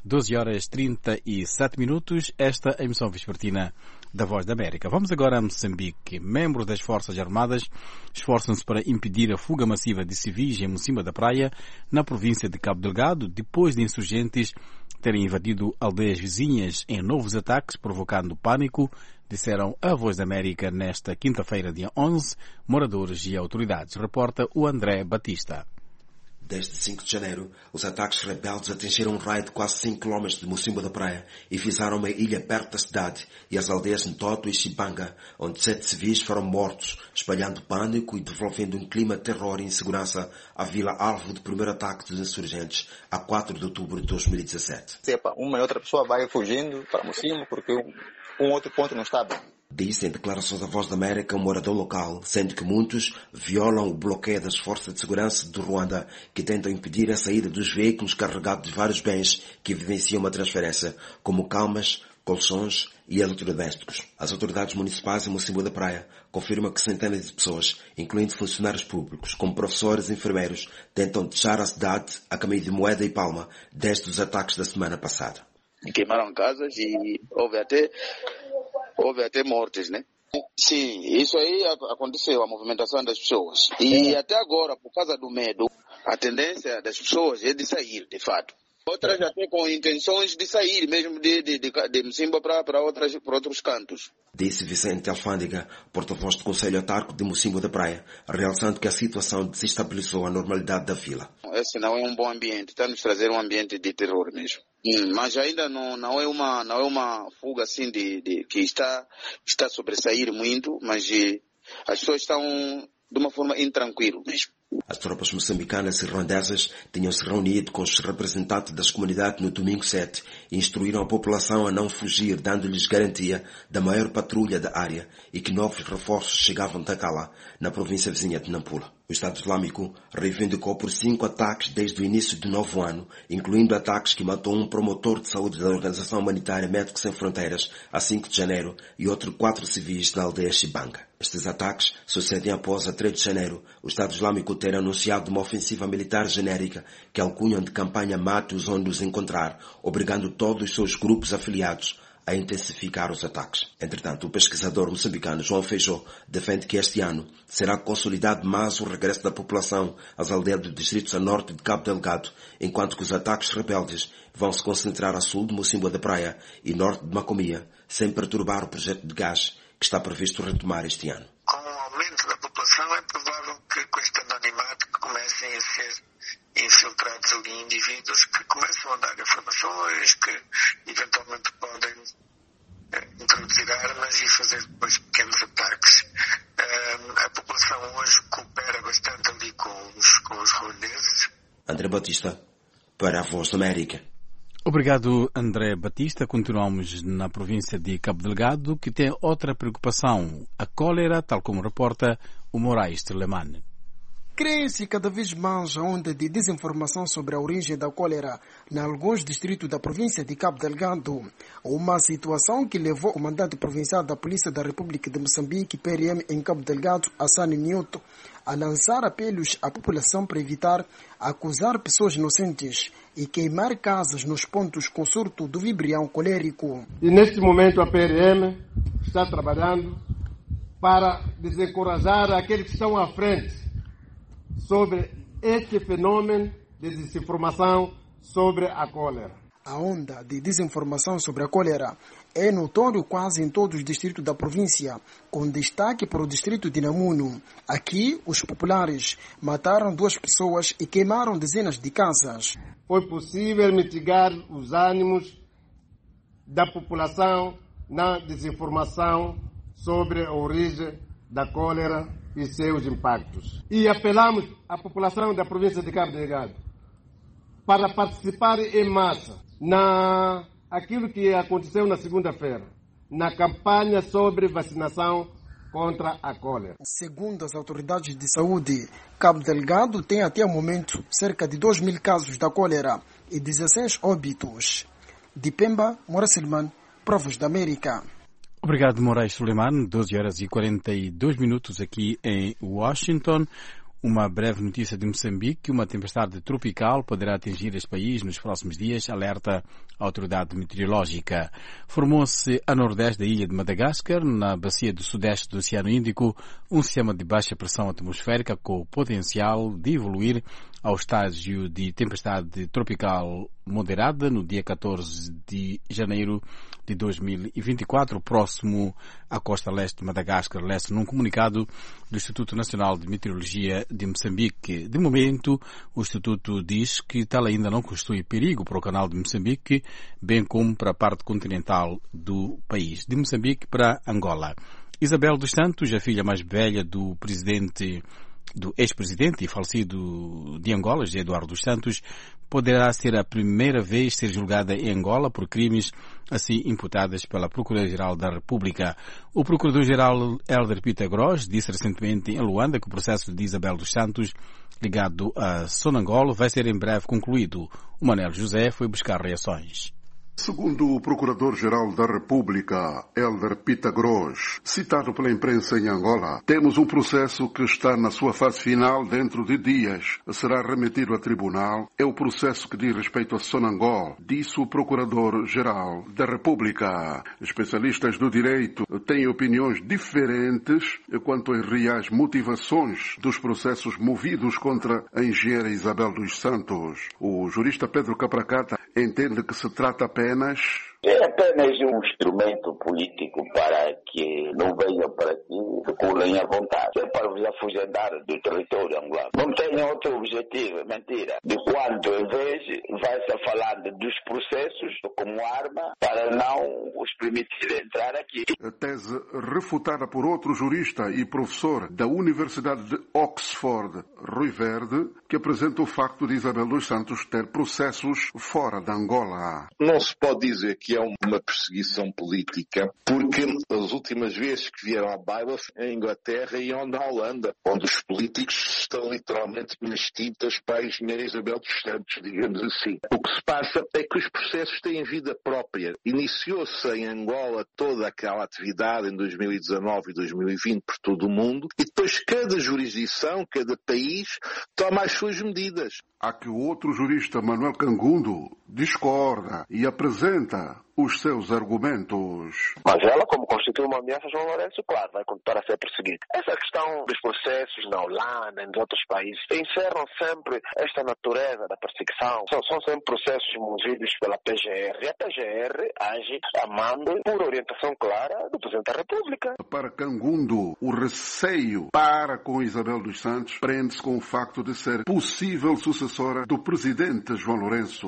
12h37. Esta é a emissão vespertina da Voz da América. Vamos agora a Moçambique. Membros das Forças Armadas esforçam-se para impedir a fuga massiva de civis em Mocimboa da Praia, na província de Cabo Delgado, depois de insurgentes terem invadido aldeias vizinhas em novos ataques, provocando pânico, disseram a Voz da América nesta quinta-feira, dia 11, moradores e autoridades. Reporta o André Batista. Desde 5 de janeiro, os ataques rebeldes atingiram um raio de quase 5 km de Mocimboa da Praia e visaram uma ilha perto da cidade e as aldeias Ntoto e Chibanga, onde 7 civis foram mortos, espalhando pânico e desenvolvendo um clima de terror e insegurança à vila-alvo do primeiro ataque dos insurgentes, a 4 de outubro de 2017. Uma e outra pessoa vai fugindo para Mocimboa porque um outro ponto não está bem. Disse em declarações à Voz da América um morador local, sendo que muitos violam o bloqueio das forças de segurança do Ruanda, que tentam impedir a saída dos veículos carregados de vários bens que evidenciam uma transferência, como camas, colchões e eletrodomésticos. As autoridades municipais em Mocimboa da Praia confirmam que centenas de pessoas, incluindo funcionários públicos, como professores e enfermeiros, tentam deixar a cidade a caminho de Moeda e Palma desde os ataques da semana passada. Queimaram casas e houve até mortes, né? Sim, isso aí aconteceu, a movimentação das pessoas. E até agora, por causa do medo, a tendência das pessoas é de sair, de fato. Outras até com intenções de sair, mesmo de Mocimboa para outros cantos. Disse Vicente Alfândega, porta-voz do Conselho Autarco de Mocimboa da Praia, realçando que a situação desestabilizou a normalidade da vila. Esse não é um bom ambiente, está nos trazer um ambiente de terror mesmo. Mas ainda não é uma fuga assim que está a sobressair muito, mas as pessoas estão de uma forma intranquila mesmo. As tropas moçambicanas e ruandesas tinham-se reunido com os representantes das comunidades no domingo 7 e instruíram a população a não fugir, dando-lhes garantia da maior patrulha da área e que novos reforços chegavam de Cala, na província vizinha de Nampula. O Estado Islâmico reivindicou por 5 ataques desde o início do novo ano, incluindo ataques que matou um promotor de saúde da Organização Humanitária Médicos Sem Fronteiras a 5 de janeiro e outros 4 civis na aldeia Chibanga. Estes ataques sucedem após, a 3 de janeiro, o Estado Islâmico ter anunciado uma ofensiva militar genérica que alcunham de campanha Mate-os onde os encontrar, obrigando todos os seus grupos afiliados a intensificar os ataques. Entretanto, o pesquisador moçambicano João Feijó defende que este ano será consolidado mais o regresso da população às aldeias dos distritos a norte de Cabo Delgado, enquanto que os ataques rebeldes vão se concentrar a sul de Mocimboa da Praia e norte de Macomia, sem perturbar o projeto de gás que está previsto retomar este ano. Com o aumento da população, é provável que com este anonimato comecem a ser infiltrados ali indivíduos que começam a dar informações, que eventualmente podem introduzir armas e fazer depois pequenos ataques. A população hoje coopera bastante ali com os ruandeses André Batista, para a Voz da América. Obrigado, André Batista. Continuamos na província de Cabo Delgado, que tem outra preocupação, a cólera, tal como reporta o Moraes Telemann. Cresce cada vez mais a onda de desinformação sobre a origem da cólera em alguns distritos da província de Cabo Delgado. Uma situação que levou o comandante provincial da Polícia da República de Moçambique, PRM, em Cabo Delgado, Hassani Nioto, a lançar apelos à população para evitar acusar pessoas inocentes e queimar casas nos pontos com surto do vibrião colérico. E neste momento a PRM está trabalhando para desencorajar aqueles que estão à frente sobre este fenômeno de desinformação sobre a cólera. A onda de desinformação sobre a cólera é notório quase em todos os distritos da província, com destaque para o distrito de Namuno. Aqui, os populares mataram 2 pessoas e queimaram dezenas de casas. Foi possível mitigar os ânimos da população na desinformação sobre a origem da cólera e seus impactos. E apelamos à população da província de Cabo Delgado para participar em massa aquilo que aconteceu na segunda-feira, na campanha sobre vacinação contra a cólera. Segundo as autoridades de saúde, Cabo Delgado tem até o momento cerca de 2.000 casos da cólera e 16 óbitos. De Pemba, Moura Silman, para a Voz da América. Obrigado, Moraes Suleiman. 12h42 aqui em Washington. Uma breve notícia de Moçambique. Uma tempestade tropical poderá atingir este país nos próximos dias, alerta a autoridade meteorológica. Formou-se a nordeste da ilha de Madagascar, na bacia do sudeste do Oceano Índico, um sistema de baixa pressão atmosférica com o potencial de evoluir ao estágio de tempestade tropical moderada no dia 14 de janeiro de 2024, próximo à costa leste de Madagascar, leste num comunicado do Instituto Nacional de Meteorologia de Moçambique. De momento, o Instituto diz que tal ainda não constitui perigo para o canal de Moçambique, bem como para a parte continental do país. De Moçambique para Angola. Isabel dos Santos, a filha mais velha do ex-presidente e falecido de Angola, José Eduardo dos Santos, poderá ser a primeira vez ser julgada em Angola por crimes assim imputadas pela Procuradoria-Geral da República. O Procurador-Geral Hélder Pita Gross disse recentemente em Luanda que o processo de Isabel dos Santos ligado a Sonangol vai ser em breve concluído. O Manel José foi buscar reações. Segundo o Procurador-Geral da República, Hélder Pita Gross, citado pela imprensa em Angola, temos um processo que está na sua fase final dentro de dias. Será remetido a tribunal. É o processo que diz respeito a Sonangol, disse o Procurador-Geral da República. Especialistas do direito têm opiniões diferentes quanto às reais motivações dos processos movidos contra a engenheira Isabel dos Santos. O jurista Pedro Capracata entende que se trata apenas é apenas um instrumento político para que não venham para aqui e circulem à vontade. É para vos afugentar do território angolano. Não tem outro objetivo, mentira. De quanto em vez vai-se falando dos processos como arma para não os permitir entrar aqui. A tese refutada por outro jurista e professor da Universidade de Oxford, Rui Verde, que apresenta o facto de Isabel dos Santos ter processos fora de Angola. Não se pode dizer que é uma perseguição política, porque as últimas vezes que vieram à baila em Inglaterra e na Holanda, onde os políticos estão literalmente nas tintas para a engenheira Isabel dos Santos, digamos assim. O que se passa é que os processos têm vida própria. Iniciou-se em Angola toda aquela atividade em 2019 e 2020 por todo o mundo, e depois cada jurisdição, cada país, toma as suas medidas. Há que o outro jurista, Manuel Cangundo, discorda e apresenta os seus argumentos. Mas ela, como constitui uma ameaça, João Lourenço, claro, vai continuar a ser perseguida. Essa questão dos processos na Holanda e nos outros países encerram sempre esta natureza da perseguição. São sempre processos movidos pela PGR. E a PGR age a mando por orientação clara do Presidente da República. Para Cangundo, o receio para com Isabel dos Santos prende-se com o facto de ser possível sucessora do Presidente João Lourenço. A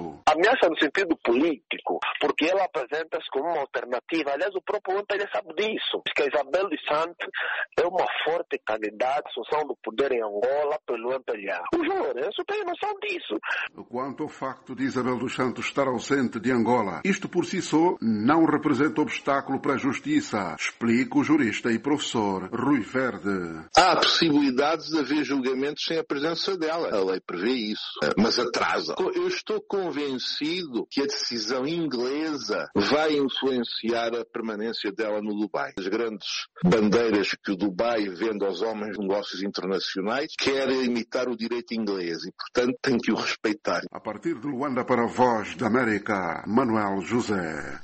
ameaça no sentido político, porque ela apresenta-se como uma alternativa. Aliás, o próprio UNPA já sabe disso. Que a Isabel dos Santos é uma forte candidata à assunção do poder em Angola pelo MPLA. O João Lourenço tem noção disso. Quanto ao facto de Isabel dos Santos estar ausente de Angola, isto por si só não representa obstáculo para a justiça, explica o jurista e professor Rui Verde. Há possibilidades de haver julgamentos sem a presença dela. A lei prevê isso, mas atrasa. Eu estou convencido que a decisão inglesa vai influenciar a permanência dela no Dubai. As grandes bandeiras que o Dubai vende aos homens de negócios internacionais querem imitar o direito inglês e, portanto, tem que o respeitar. A partir de Luanda para a Voz da América, Manuel José.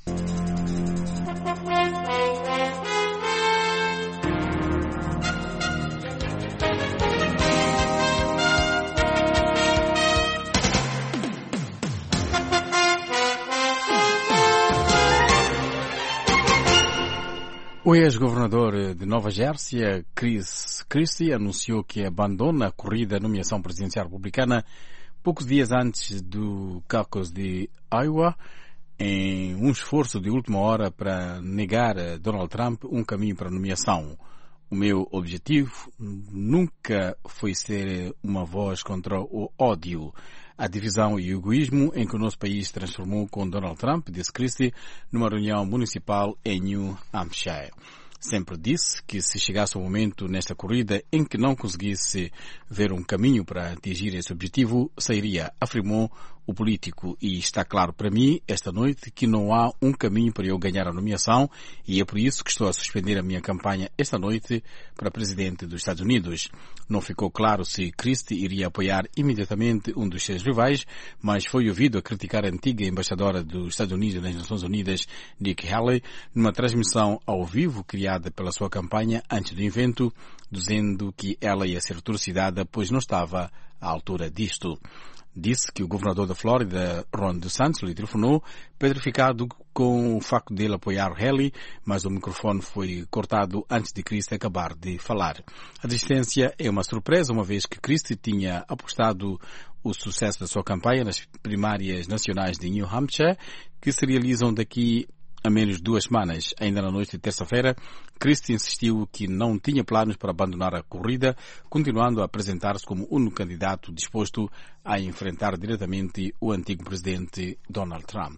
O ex-governador de Nova Jersey, Chris Christie, anunciou que abandona a corrida à nomeação presidencial republicana poucos dias antes do caucus de Iowa, em um esforço de última hora para negar a Donald Trump um caminho para a nomeação. O meu objetivo nunca foi ser uma voz contra o ódio, a divisão e o egoísmo em que o nosso país se transformou com Donald Trump, disse Christie, numa reunião municipal em New Hampshire. Sempre disse que se chegasse o momento nesta corrida em que não conseguisse ver um caminho para atingir esse objetivo, sairia, afirmou o político, e está claro para mim esta noite que não há um caminho para eu ganhar a nomeação e é por isso que estou a suspender a minha campanha esta noite para presidente dos Estados Unidos. Não ficou claro se Christie iria apoiar imediatamente um dos seus rivais, mas foi ouvido a criticar a antiga embaixadora dos Estados Unidos nas Nações Unidas, Nikki Haley, numa transmissão ao vivo criada pela sua campanha antes do evento, dizendo que ela ia ser trucidada pois não estava à altura disto. Disse que o governador da Flórida, Ron DeSantis, lhe telefonou, petrificado com o facto de ele apoiar Haley, mas o microfone foi cortado antes de Christie acabar de falar. A desistência é uma surpresa, uma vez que Christie tinha apostado o sucesso da sua campanha nas primárias nacionais de New Hampshire, que se realizam daqui a menos 2 semanas. Ainda na noite de terça-feira, Christie insistiu que não tinha planos para abandonar a corrida, continuando a apresentar-se como o único candidato disposto a enfrentar diretamente o antigo presidente Donald Trump.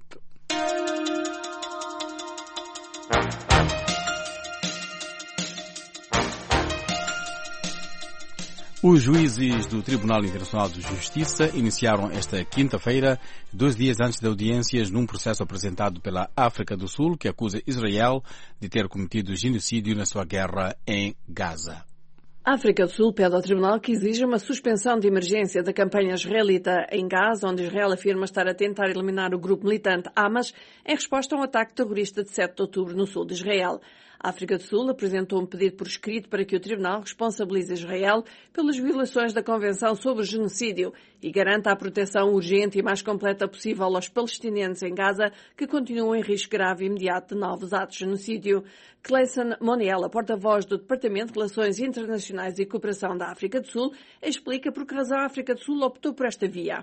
Os juízes do Tribunal Internacional de Justiça iniciaram esta quinta-feira, 2 dias antes de audiências, num processo apresentado pela África do Sul, que acusa Israel de ter cometido genocídio na sua guerra em Gaza. A África do Sul pede ao Tribunal que exija uma suspensão de emergência da campanha israelita em Gaza, onde Israel afirma estar a tentar eliminar o grupo militante Hamas em resposta a um ataque terrorista de 7 de outubro no sul de Israel. A África do Sul apresentou um pedido por escrito para que o Tribunal responsabilize Israel pelas violações da Convenção sobre o Genocídio e garanta a proteção urgente e mais completa possível aos palestinianos em Gaza, que continuam em risco grave e imediato de novos atos de genocídio. Clayson Moniela, porta-voz do Departamento de Relações Internacionais e Cooperação da África do Sul, explica por que razão a África do Sul optou por esta via.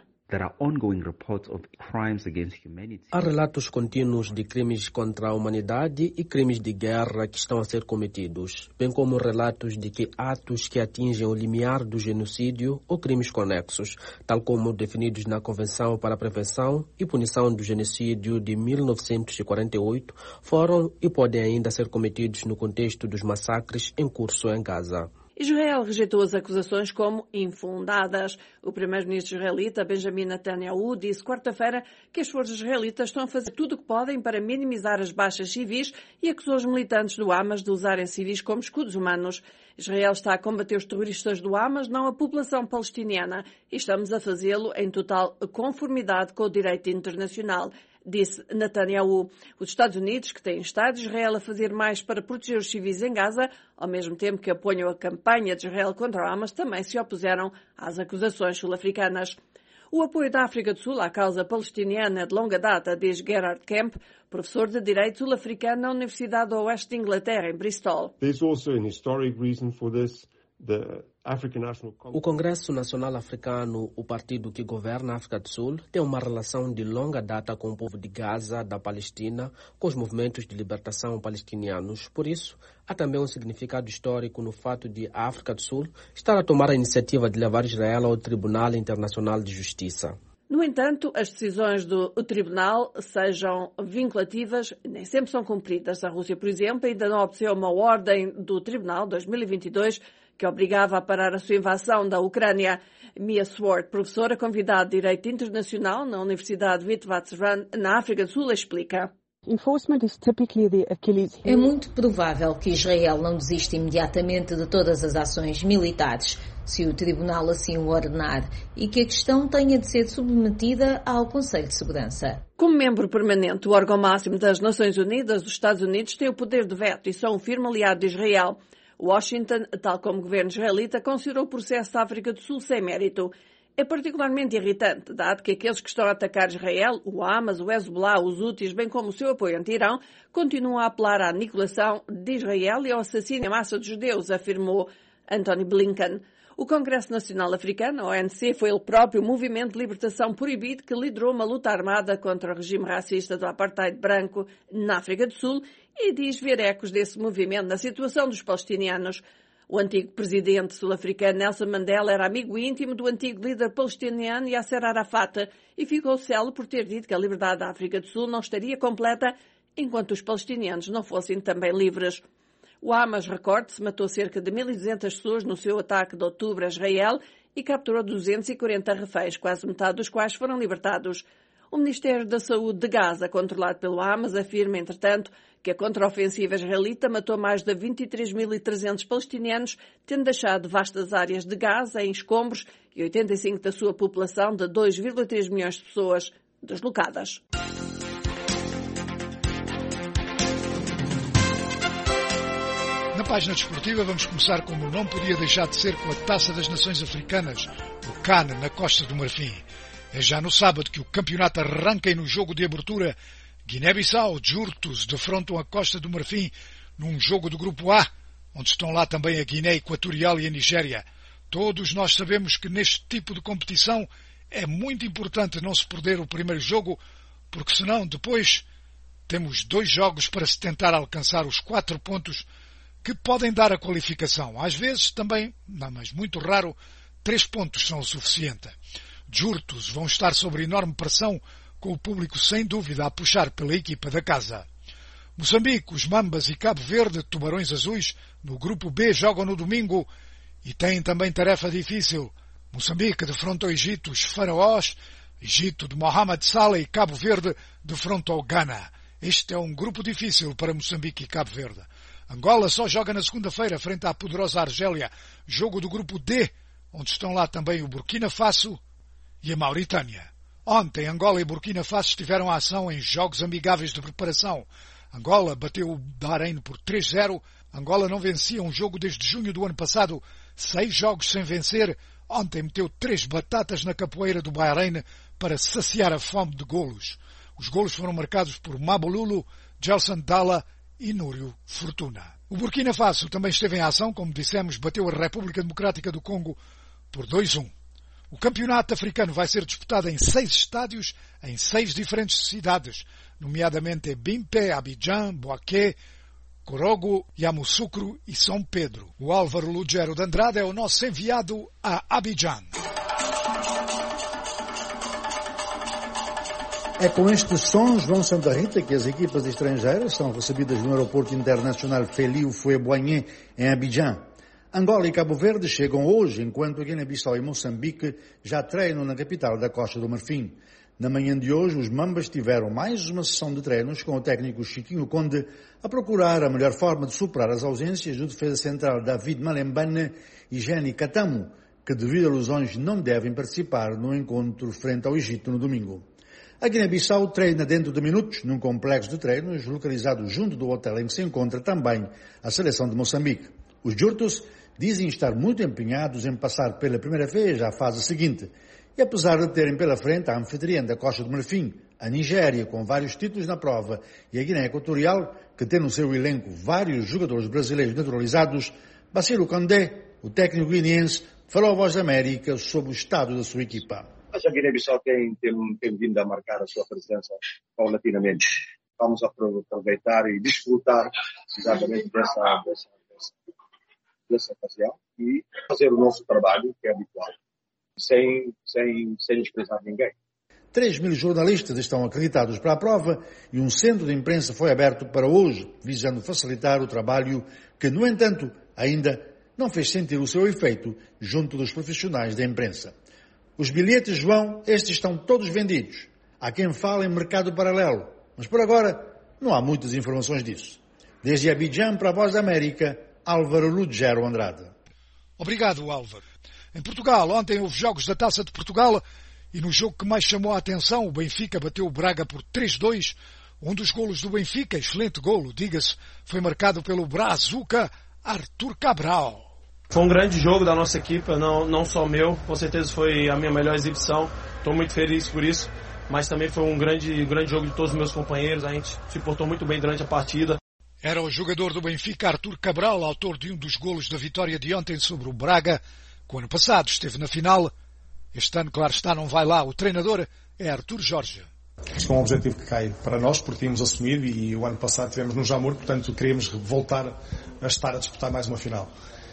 Há relatos contínuos de crimes contra a humanidade e crimes de guerra que estão a ser cometidos, bem como relatos de que atos que atingem o limiar do genocídio ou crimes conexos, tal como definidos na Convenção para a Prevenção e Punição do Genocídio de 1948, foram e podem ainda ser cometidos no contexto dos massacres em curso em Gaza. Israel rejeitou as acusações como infundadas. O primeiro-ministro israelita Benjamin Netanyahu disse quarta-feira que as forças israelitas estão a fazer tudo o que podem para minimizar as baixas civis e acusou os militantes do Hamas de usarem civis como escudos humanos. Israel está a combater os terroristas do Hamas, não a população palestiniana, e estamos a fazê-lo em total conformidade com o direito internacional, disse Netanyahu. Os Estados Unidos, que têm estado Israel a fazer mais para proteger os civis em Gaza, ao mesmo tempo que apoiam a campanha de Israel contra o Hamas, também se opuseram às acusações sul-africanas. O apoio da África do Sul à causa palestiniana é de longa data, diz Gerard Kemp, professor de Direito sul-africano na Universidade do Oeste de Inglaterra, em Bristol. There's also an historic reason for this. O Congresso Nacional Africano, o partido que governa a África do Sul, tem uma relação de longa data com o povo de Gaza, da Palestina, com os movimentos de libertação palestinianos. Por isso, há também um significado histórico no fato de a África do Sul estar a tomar a iniciativa de levar Israel ao Tribunal Internacional de Justiça. No entanto, as decisões do tribunal, sejam vinculativas, nem sempre são cumpridas. A Rússia, por exemplo, ainda não obteve uma ordem do tribunal 2022 que obrigava a parar a sua invasão da Ucrânia. Mia Swart, professora convidada de Direito Internacional na Universidade Witwatersrand, na África do Sul, explica. É muito provável que Israel não desista imediatamente de todas as ações militares, se o Tribunal assim o ordenar, e que a questão tenha de ser submetida ao Conselho de Segurança. Como membro permanente do órgão máximo das Nações Unidas, os Estados Unidos têm o poder de veto e são um firme aliado de Israel. Washington, tal como o governo israelita, considerou o processo da África do Sul sem mérito. É particularmente irritante, dado que aqueles que estão a atacar Israel, o Hamas, o Hezbollah, os Houthis, bem como o seu apoio anti-Irão, continuam a apelar à aniquilação de Israel e ao assassínio em massa de judeus, afirmou Antony Blinken. O Congresso Nacional Africano, a ONC, foi ele próprio o movimento de libertação proibido que liderou uma luta armada contra o regime racista do apartheid branco na África do Sul e diz ver ecos desse movimento na situação dos palestinianos. O antigo presidente sul-africano Nelson Mandela era amigo íntimo do antigo líder palestiniano Yasser Arafat e ficou célebre por ter dito que a liberdade da África do Sul não estaria completa enquanto os palestinianos não fossem também livres. O Hamas, recorde-se, matou cerca de 1.200 pessoas no seu ataque de outubro a Israel e capturou 240 reféns, quase metade dos quais foram libertados. O Ministério da Saúde de Gaza, controlado pelo Hamas, afirma, entretanto, que a contraofensiva israelita matou mais de 23.300 palestinianos, tendo deixado vastas áreas de Gaza em escombros e 85% da sua população de 2,3 milhões de pessoas deslocadas. Na página desportiva vamos começar como não podia deixar de ser com a Taça das Nações Africanas, o CAN, na Costa do Marfim. É já no sábado que o campeonato arranca e no jogo de abertura Guiné-Bissau, Jurtus defrontam a Costa do Marfim num jogo do Grupo A, onde estão lá também a Guiné Equatorial e a Nigéria. Todos nós sabemos que neste tipo de competição é muito importante não se perder o primeiro jogo, porque senão depois temos 2 jogos para se tentar alcançar os 4 pontos que podem dar a qualificação. Às vezes também, não, mas muito raro, 3 pontos são o suficiente. Jurtus vão estar sob enorme pressão, com o público sem dúvida a puxar pela equipa da casa. Moçambique, os Mambas e Cabo Verde, Tubarões Azuis, no grupo B jogam no domingo e têm também tarefa difícil. Moçambique defronta o Egito, os Faraós, Egito de Mohamed Salah e Cabo Verde defronta o Ghana. Este é um grupo difícil para Moçambique e Cabo Verde. Angola só joga na segunda-feira frente à poderosa Argélia, jogo do grupo D, onde estão lá também o Burkina Faso e a Mauritânia. Ontem, Angola e Burkina Faso estiveram à ação em jogos amigáveis de preparação. Angola bateu o Bahrein por 3-0. Angola não vencia um jogo desde junho do ano passado. 6 jogos sem vencer. Ontem meteu 3 batatas na capoeira do Bahrein para saciar a fome de golos. Os golos foram marcados por Mabululu, Gelson Dalla e Núrio Fortuna. O Burkina Faso também esteve em ação, como dissemos, bateu a República Democrática do Congo por 2-1. O campeonato africano vai ser disputado em 6 estádios, em 6 diferentes cidades, nomeadamente Bimpe, Abidjan, Boaké, Korogo, Yamoussoukro e São Pedro. O Álvaro Lugero de Andrade é o nosso enviado a Abidjan. É com estes sons, João Santa Rita, que as equipas estrangeiras são recebidas no aeroporto internacional Félix Houphouët-Boigny, em Abidjan. Angola e Cabo Verde chegam hoje, enquanto Guiné-Bissau e Moçambique já treinam na capital da Costa do Marfim. Na manhã de hoje, os Mambas tiveram mais uma sessão de treinos com o técnico Chiquinho Conde a procurar a melhor forma de superar as ausências do defesa central David Malembane e Jenny Katamo, que devido a lesões não devem participar no encontro frente ao Egito no domingo. A Guiné-Bissau treina dentro de minutos num complexo de treinos localizado junto do hotel em que se encontra também a seleção de Moçambique. Os Jurtus dizem estar muito empenhados em passar pela primeira vez à fase seguinte. E apesar de terem pela frente a anfitriã da Costa do Marfim, a Nigéria, com vários títulos na prova, e a Guiné Equatorial, que tem no seu elenco vários jogadores brasileiros naturalizados, Bassirou Kandé O técnico guineense falou à Voz da América sobre o estado da sua equipa. Mas a Guiné-Bissau tem vindo a marcar a sua presença paulatinamente. Vamos aproveitar e desfrutar exatamente dessa ocasião e fazer o nosso trabalho, que é habitual, sem desprezar ninguém. 3.000 jornalistas estão acreditados para a prova e um centro de imprensa foi aberto para hoje, visando facilitar o trabalho que, no entanto, ainda não fez sentir o seu efeito junto dos profissionais da imprensa. Os bilhetes, João, estes estão todos vendidos. Há quem fale em mercado paralelo, mas por agora não há muitas informações disso. Desde Abidjan para a Voz da América, Álvaro Lugero Andrade. Obrigado, Álvaro. Em Portugal, ontem houve jogos da Taça de Portugal e no jogo que mais chamou a atenção, o Benfica bateu o Braga por 3-2. Um dos golos do Benfica, excelente golo, diga-se, foi marcado pelo brazuca Arthur Cabral. Foi um grande jogo da nossa equipa, não só meu, com certeza foi a minha melhor exibição, estou muito feliz por isso, mas também foi um grande jogo de todos os meus companheiros, a gente se portou muito bem durante a partida. Era o jogador do Benfica, Arthur Cabral, autor de um dos golos da vitória de ontem sobre o Braga, que o ano passado esteve na final. Este ano, claro está, não vai lá. O treinador é Arthur Jorge. Este é um objetivo que cai para nós, porque tínhamos assumido e o ano passado tivemos no Jamor, portanto queríamos voltar a estar a disputar mais uma final.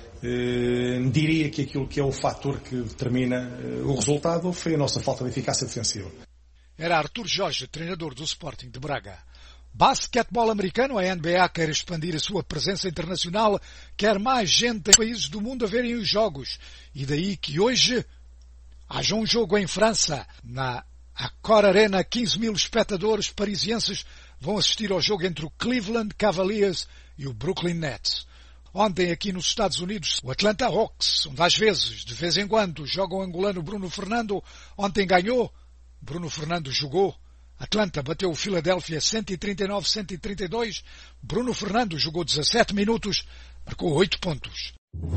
Diria que aquilo que é o fator que determina o resultado foi a nossa falta de eficácia defensiva. Era Arthur Jorge, treinador do Sporting de Braga. Basquetebol americano, a NBA quer expandir a sua presença internacional, quer mais gente em países do mundo a verem os jogos. E daí que hoje haja um jogo em França, na Accor Arena, 15.000 espectadores parisienses vão assistir ao jogo entre o Cleveland Cavaliers e o Brooklyn Nets. Ontem aqui nos Estados Unidos, o Atlanta Hawks, onde às vezes, de vez em quando, joga o angolano Bruno Fernando, ontem ganhou, Bruno Fernando jogou, Atlanta bateu o Philadelphia 139-132, Bruno Fernando jogou 17 minutos, marcou 8 pontos.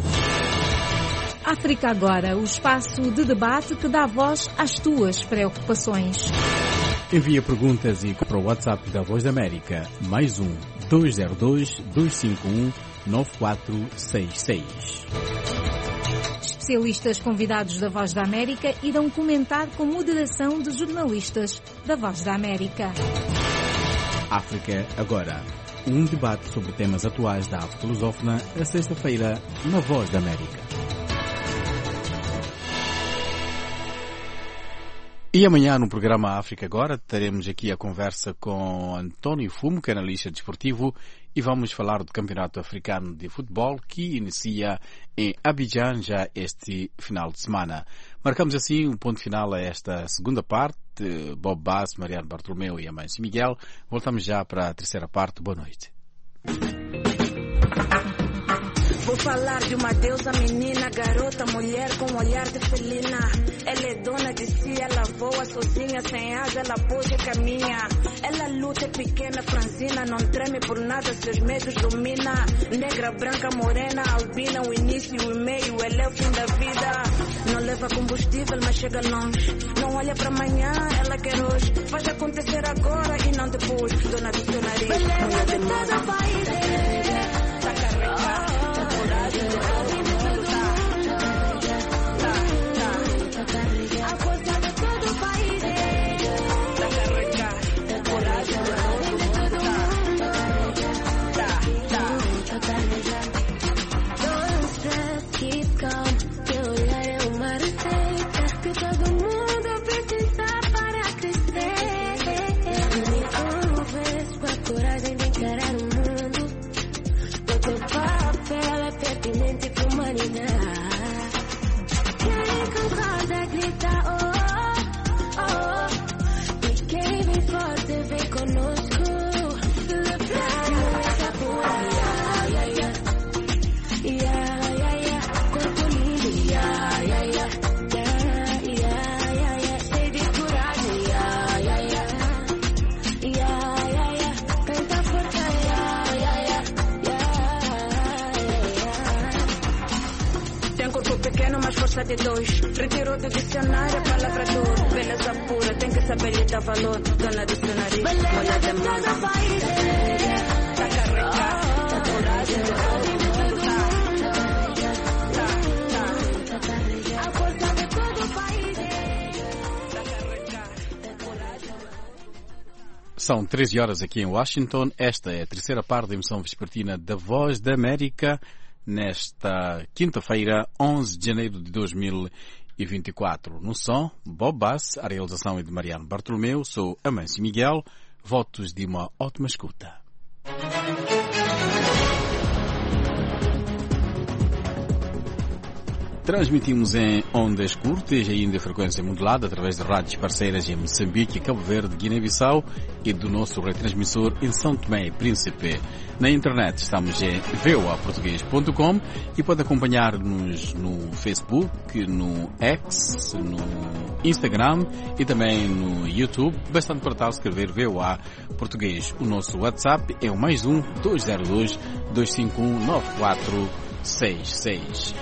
África Agora, o espaço de debate que dá voz às tuas preocupações. Envia perguntas e para o WhatsApp da Voz da América, mais 1-202-251-9466. Especialistas convidados da Voz da América irão comentar com moderação de jornalistas da Voz da América. África Agora, um debate sobre temas atuais da África lusófona, a sexta-feira, na Voz da América. E amanhã no programa África Agora teremos aqui a conversa com António Fumo, que é analista desportivo, e vamos falar do Campeonato Africano de Futebol que inicia em Abidjan já este final de semana. Marcamos assim um ponto final a esta segunda parte. Bob Bass, Mariano Bartolomeu e Amâncio Miguel. Voltamos já para a terceira parte. Boa noite. Vou falar de uma deusa menina, garota, mulher com olhar de felina. Ela é dona de si, ela voa sozinha, sem asa, ela pode caminha. Ela luta, é pequena, franzina, não treme por nada, seus medos domina. Negra, branca, morena, albina, o início e o meio, ela é o fim da vida. Não leva combustível, mas chega longe. Não olha para amanhã, ela quer hoje. Faz acontecer agora e não depois. Dona do seu nariz, mulher de todo país. Tá carregada. De dois, retirou do dicionário a palavra dor. Beleza pura, tem que saber lhe dar valor. Dona do seu nariz, olha de mão. Tá carregada, tá coragem, São 13 horas aqui em Washington. Esta é a terceira parte da emissão vespertina da Voz da América, nesta quinta-feira, 11 de janeiro de 2024. No som, Bob Bass, a realização é de Mariano Bartolomeu, sou Amâncio Miguel, votos de uma ótima escuta. Transmitimos em ondas curtas e ainda em frequência modulada através de rádios parceiras em Moçambique, Cabo Verde, Guiné-Bissau e do nosso retransmissor em São Tomé e Príncipe. Na internet estamos em voaportugues.com e pode acompanhar-nos no Facebook, no X, no Instagram e também no YouTube. Bastante para tal escrever VOA Português. O nosso WhatsApp é o +1 202 251 9466.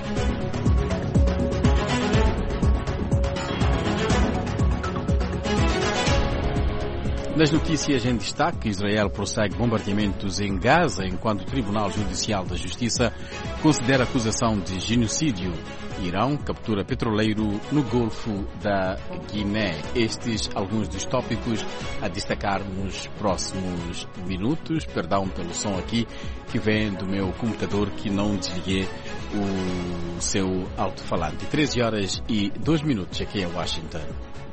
Nas notícias em destaque, Israel prossegue bombardeamentos em Gaza enquanto o Tribunal Judicial da Justiça considera a acusação de genocídio. Irão captura petroleiro no Golfo da Guiné. Estes alguns dos tópicos a destacar nos próximos minutos. Perdão pelo som aqui que vem do meu computador que não desliguei o seu alto-falante. 13 horas e 2 minutos aqui em Washington.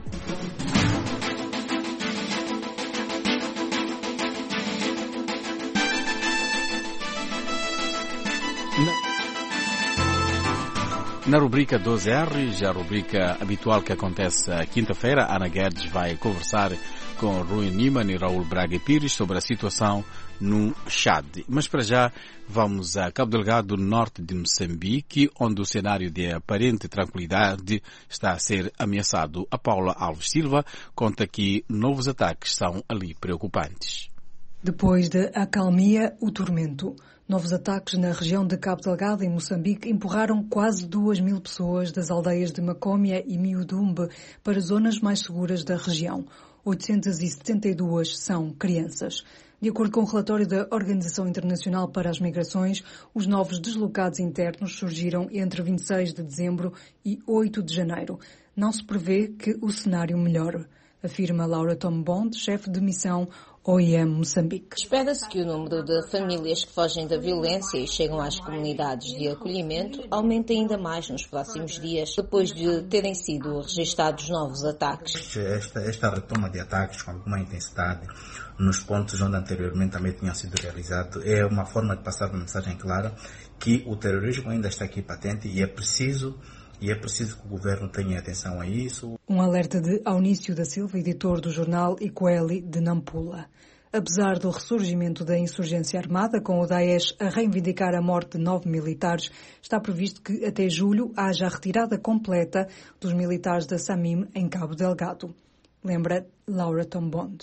Na rubrica 12R, a rubrica habitual que acontece à quinta-feira, Ana Guedes vai conversar com Rui Niemann e Raul Braga Pires sobre a situação no Chad. Mas para já vamos a Cabo Delgado, norte de Moçambique, onde o cenário de aparente tranquilidade está a ser ameaçado. A Paula Alves Silva conta que novos ataques são ali preocupantes. Depois da acalmia, o tormento. Novos ataques na região de Cabo Delgado, em Moçambique, empurraram quase 2.000 pessoas das aldeias de Macómia e Miudumbe para zonas mais seguras da região. 872 são crianças. De acordo com o relatório da Organização Internacional para as Migrações, os novos deslocados internos surgiram entre 26 de dezembro e 8 de janeiro. Não se prevê que o cenário melhore, afirma Laura Tombond, chefe de missão OIM Moçambique. Espera-se que o número de famílias que fogem da violência e chegam às comunidades de acolhimento aumente ainda mais nos próximos dias, depois de terem sido registados novos ataques. Esta retoma de ataques com alguma intensidade nos pontos onde anteriormente também tinham sido realizados é uma forma de passar uma mensagem clara que o terrorismo ainda está aqui patente e é preciso que o governo tenha atenção a isso. Um alerta de Aunício da Silva, editor do jornal Icoeli de Nampula. Apesar do ressurgimento da insurgência armada, com o Daesh a reivindicar a morte de 9 militares, está previsto que até julho haja a retirada completa dos militares da SAMIM em Cabo Delgado. Lembra Laura Tombond.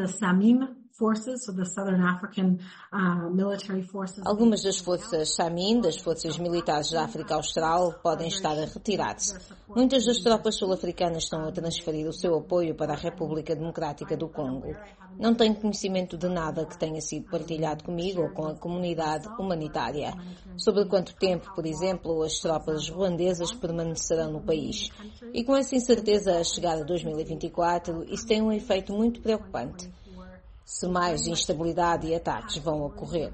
Algumas das forças SAMIM, das forças militares da África Austral, podem estar a retirar-se. Muitas das tropas sul-africanas estão a transferir o seu apoio para a República Democrática do Congo. Não tenho conhecimento de nada que tenha sido partilhado comigo ou com a comunidade humanitária. Sobre quanto tempo, por exemplo, as tropas ruandesas permanecerão no país. E com essa incerteza a chegar a 2024, isso tem um efeito muito preocupante. Se mais instabilidade e ataques vão ocorrer.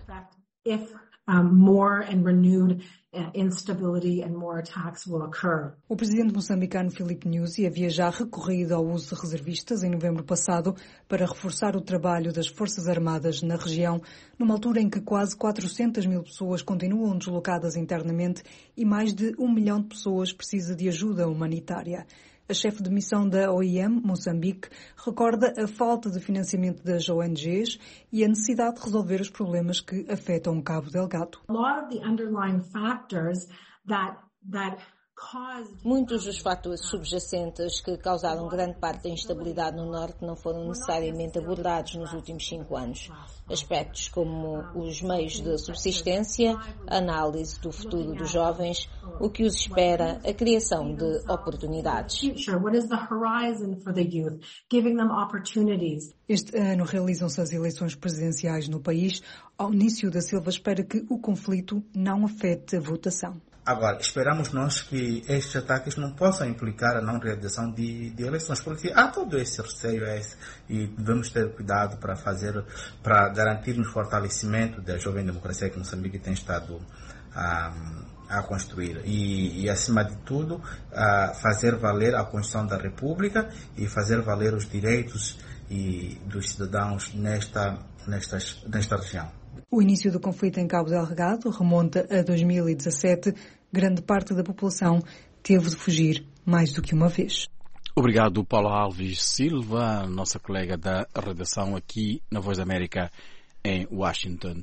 O presidente moçambicano Filipe Nyusi havia já recorrido ao uso de reservistas em novembro passado para reforçar o trabalho das Forças Armadas na região, numa altura em que quase 400 mil pessoas continuam deslocadas internamente e mais de 1 milhão de pessoas precisa de ajuda humanitária. A chefe de missão da OIM, Moçambique, recorda a falta de financiamento das ONGs e a necessidade de resolver os problemas que afetam Cabo Delgado. Muitos dos fatores subjacentes que causaram grande parte da instabilidade no Norte não foram necessariamente abordados nos últimos 5 anos. Aspectos como os meios de subsistência, a análise do futuro dos jovens, o que os espera, a criação de oportunidades. Este ano realizam-se as eleições presidenciais no país. Aunício da Silva espera que o conflito não afete a votação. Agora, esperamos nós que estes ataques não possam implicar a não realização de eleições, porque há todo esse receio e devemos ter cuidado para garantirmos o fortalecimento da jovem democracia que Moçambique tem estado a construir e, acima de tudo, fazer valer a Constituição da República e fazer valer os direitos dos cidadãos nesta região. O início do conflito em Cabo Delgado remonta a 2017. Grande parte da população teve de fugir mais do que uma vez. Obrigado, Paulo Alves Silva, nossa colega da redação aqui na Voz da América em Washington.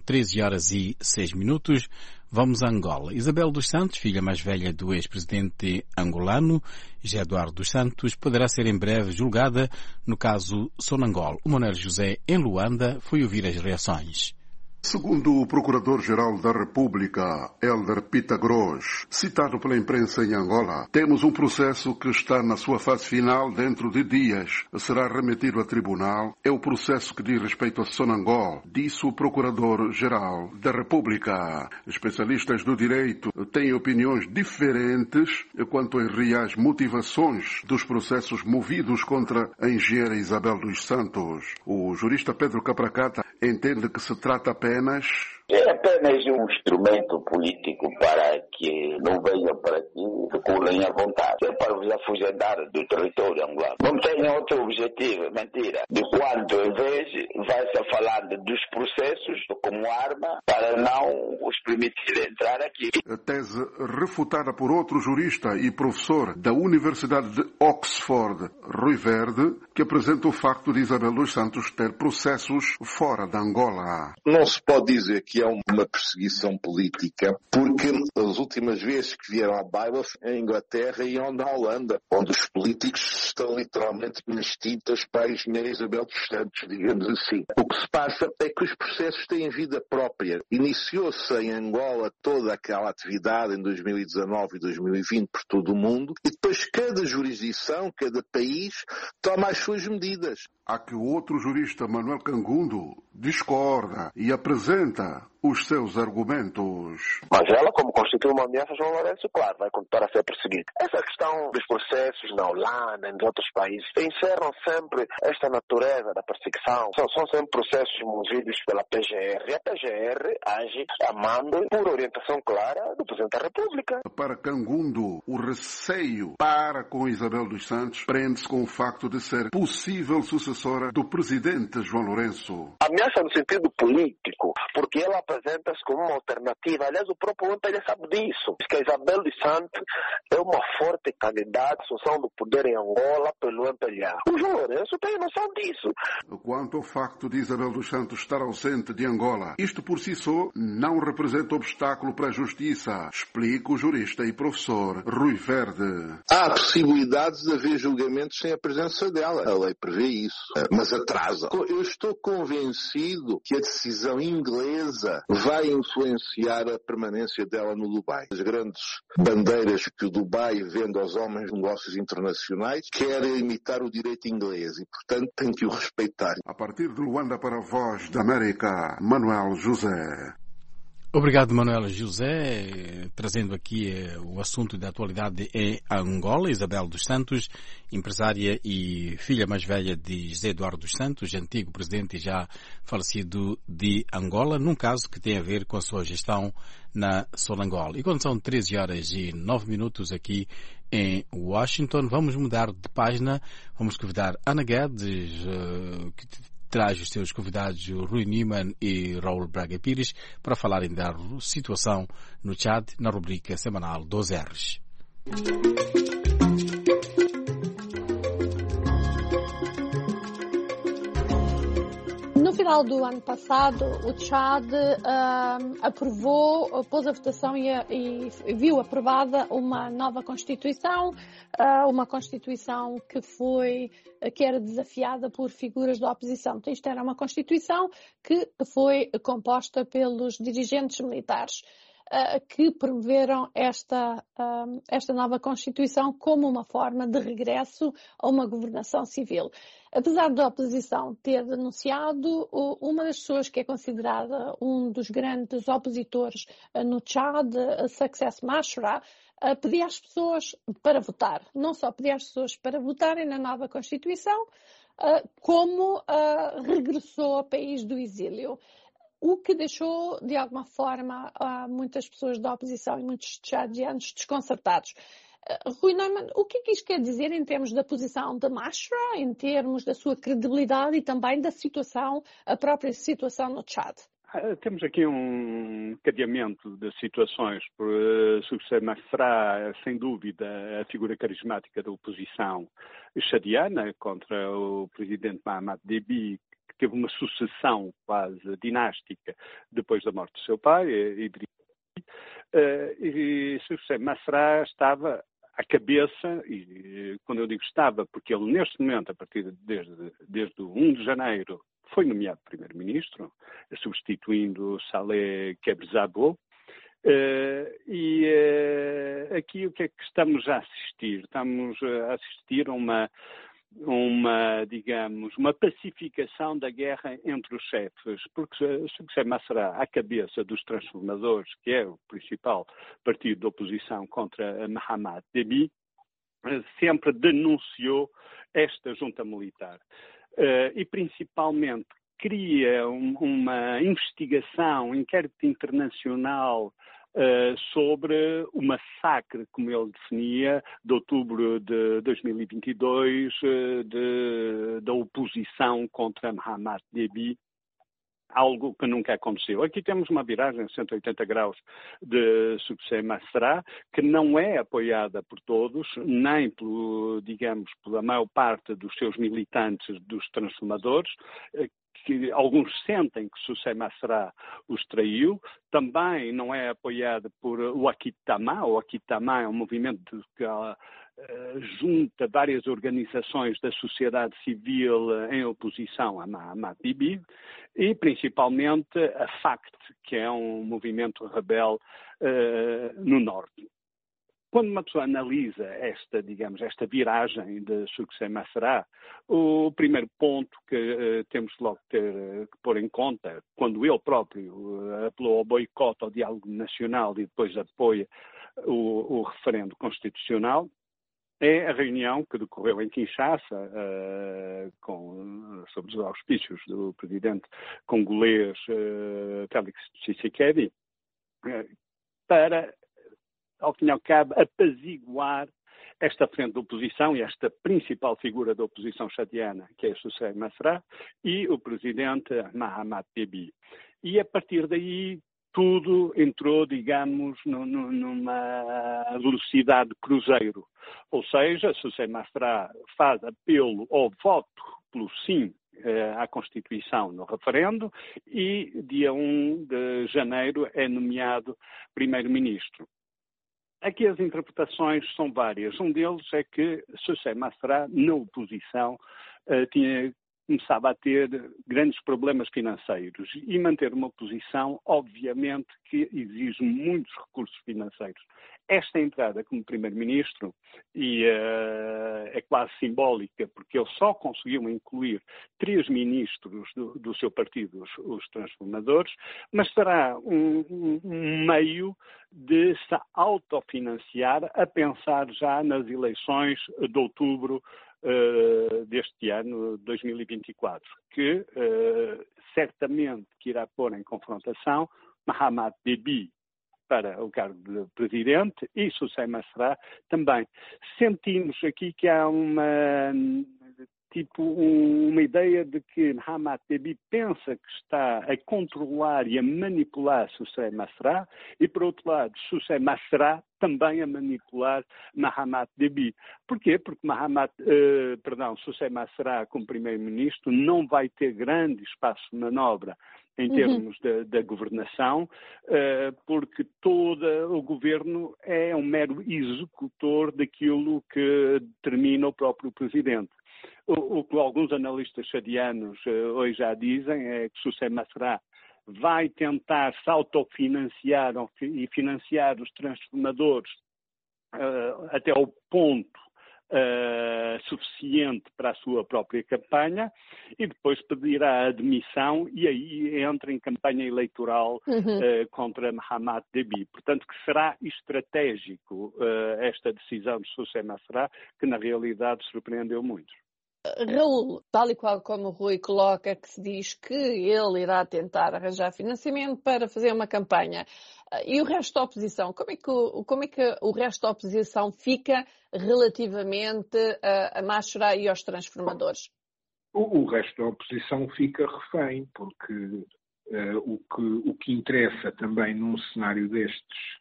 13h06. Vamos a Angola. Isabel dos Santos, filha mais velha do ex-presidente angolano, José Eduardo dos Santos, poderá ser em breve julgada no caso Sonangol. O Manuel José, em Luanda, foi ouvir as reações. Segundo o Procurador-Geral da República, Hélder Pitagros, citado pela imprensa em Angola, temos um processo que está na sua fase final dentro de dias. Será remetido a tribunal. É o processo que diz respeito a Sonangol, disse o Procurador-Geral da República. Especialistas do direito têm opiniões diferentes quanto às reais motivações dos processos movidos contra a engenheira Isabel dos Santos. O jurista Pedro Capracata entende que se trata apenas é apenas um instrumento político para que não venham para aqui e circulem à vontade. É para vos afugentar do território angolano. Não tem outro objetivo, mentira. De quanto, em vez, vai-se falando dos processos como arma para não os permitir entrar aqui. A tese refutada por outro jurista e professor da Universidade de Oxford, Rui Verde, que apresenta o facto de Isabel dos Santos ter processos fora de Angola. Não se pode dizer que é uma perseguição política, porque as últimas vezes que vieram à baila em Inglaterra e na Holanda, onde os políticos estão literalmente nas tintas para a engenheira Isabel dos Santos, digamos assim. O que se passa é que os processos têm vida própria. Iniciou-se em Angola toda aquela atividade em 2019 e 2020 por todo o mundo, e depois cada jurisdição, cada país, toma as suas medidas. Há que o outro jurista, Manuel Cangundo, discorda e apresenta os seus argumentos. Mas ela, como constitui uma ameaça, João Lourenço, claro, vai continuar a ser perseguida. Essa questão dos processos na Holanda e nos outros países encerram sempre esta natureza da perseguição. São sempre processos movidos pela PGR. E a PGR age a mando por orientação clara do Presidente da República. Para Cangundo, o receio para com Isabel dos Santos prende-se com o facto de ser possível sucessora do Presidente João Lourenço. Ameaça no sentido político, porque ela apresenta-se como uma alternativa. Aliás, o próprio MPLA sabe disso. Diz que a Isabel dos Santos é uma forte candidata à assunção do poder em Angola pelo MPLA. O João Lourenço tem noção disso. Quanto ao facto de Isabel dos Santos estar ausente de Angola, isto por si só não representa obstáculo para a justiça, explica o jurista e professor Rui Verde. Há possibilidades de haver julgamentos sem a presença dela. A lei prevê isso, mas atrasa. Eu estou convencido que a decisão inglesa vai influenciar a permanência dela no Dubai. As grandes bandeiras que o Dubai vende aos homens de negócios internacionais querem imitar o direito inglês e, portanto, tem que o respeitar. A partir de Luanda para a Voz da América, Manuel José. Obrigado, Manuel José, trazendo aqui o assunto da atualidade em Angola. Isabel dos Santos, empresária e filha mais velha de José Eduardo dos Santos, antigo presidente e já falecido de Angola, num caso que tem a ver com a sua gestão na Sonangol. E quando são 13h09 aqui em Washington, vamos mudar de página, vamos convidar Ana Guedes, que traz os seus convidados Rui Niemann e Raul Braga Pires para falarem da situação no Tchad na rubrica semanal dos R's. No final do ano passado, o Tchad pôs a votação e viu aprovada uma nova Constituição, uma Constituição que era desafiada por figuras da oposição. Então, isto era uma Constituição que foi composta pelos dirigentes militares. que promoveram esta nova Constituição como uma forma de regresso a uma governação civil. Apesar da oposição ter denunciado, uma das pessoas que é considerada um dos grandes opositores no Tchad, Success Masra, pedia às pessoas para votar. Não só pedia às pessoas para votarem na nova Constituição, como regressou ao país do exílio. O que deixou, de alguma forma, muitas pessoas da oposição e muitos tchadianos desconcertados. Rui Neumann, o que isto quer dizer em termos da posição da Masra, em termos da sua credibilidade e também da situação, a própria situação no Tchad? Temos aqui um cadeamento de situações. Success Masra, sem dúvida, a figura carismática da oposição chadiana contra o presidente Mahamat Déby, que teve uma sucessão quase dinástica depois da morte do seu pai, Idriss. E Success Masra estava à cabeça, e quando eu digo estava, porque ele neste momento, a partir desde o 1 de janeiro, foi nomeado primeiro-ministro, substituindo Saleh Kebzabo. Aqui o que é que estamos a assistir? Estamos a assistir a uma pacificação da guerra entre os chefes, porque Success Masra, à cabeça dos transformadores, que é o principal partido de oposição contra Mahamat Déby, sempre denunciou esta junta militar. E principalmente cria uma investigação, um inquérito internacional sobre o massacre, como ele definia, de outubro de 2022, da oposição contra Mahamat Déby, algo que nunca aconteceu. Aqui temos uma viragem de 180 graus de Success Masra, que não é apoiada por todos, nem pela maior parte dos seus militantes, dos transformadores, que alguns sentem que Success Masra os traiu. Também não é apoiada por o Akitama. O Akitama é um movimento que junta várias organizações da sociedade civil em oposição a Mahamat Déby, e principalmente a FACT, que é um movimento rebelde no norte. Quando uma pessoa analisa esta viragem de Success Masra, o primeiro ponto que temos logo que pôr em conta, quando ele próprio apelou ao boicote ao diálogo nacional e depois apoia o referendo constitucional, é a reunião que decorreu em Kinshasa, sob os auspícios do presidente congolês Félix Tshisekedi, para, ao fim e ao cabo, apaziguar esta frente de oposição e esta principal figura da oposição chadiana, que é Success Masra, e o presidente Mahamat Déby. E a partir daí tudo entrou, numa velocidade cruzeiro. Ou seja, Success Masra faz apelo ao voto pelo sim à Constituição no referendo e dia 1 de janeiro é nomeado primeiro-ministro. Aqui as interpretações são várias. Um deles é que Success Masra, na oposição, começava a ter grandes problemas financeiros. E manter uma oposição, obviamente, que exige muitos recursos financeiros. Esta entrada como primeiro-ministro é quase simbólica, porque ele só conseguiu incluir 3 ministros do seu partido, os transformadores, mas será um meio de se autofinanciar a pensar já nas eleições de outubro deste ano, 2024, que certamente que irá pôr em confrontação Mahamat Déby para o cargo de presidente e Success Masra também. Sentimos aqui que há uma ideia de que Mahamat Déby pensa que está a controlar e a manipular Success Masra e, por outro lado, Success Masra também a manipular Mahamat Déby. Porquê? Porque Success Masra, como primeiro-ministro, não vai ter grande espaço de manobra em termos da governação, porque todo o governo é um mero executor daquilo que determina o próprio presidente. O que alguns analistas chadianos hoje já dizem é que Success Masra vai tentar se autofinanciar e financiar os transformadores até ao ponto suficiente para a sua própria campanha e depois pedirá a admissão e aí entra em campanha eleitoral contra Mohamed Deby. Portanto, que será estratégico esta decisão de Soussé Masra, que na realidade surpreendeu muito. Raul, tal e qual como o Rui coloca, que se diz que ele irá tentar arranjar financiamento para fazer uma campanha. E o resto da oposição? Como é que o resto da oposição fica relativamente a Masra e aos transformadores? O resto da oposição fica refém, porque o que interessa também num cenário destes,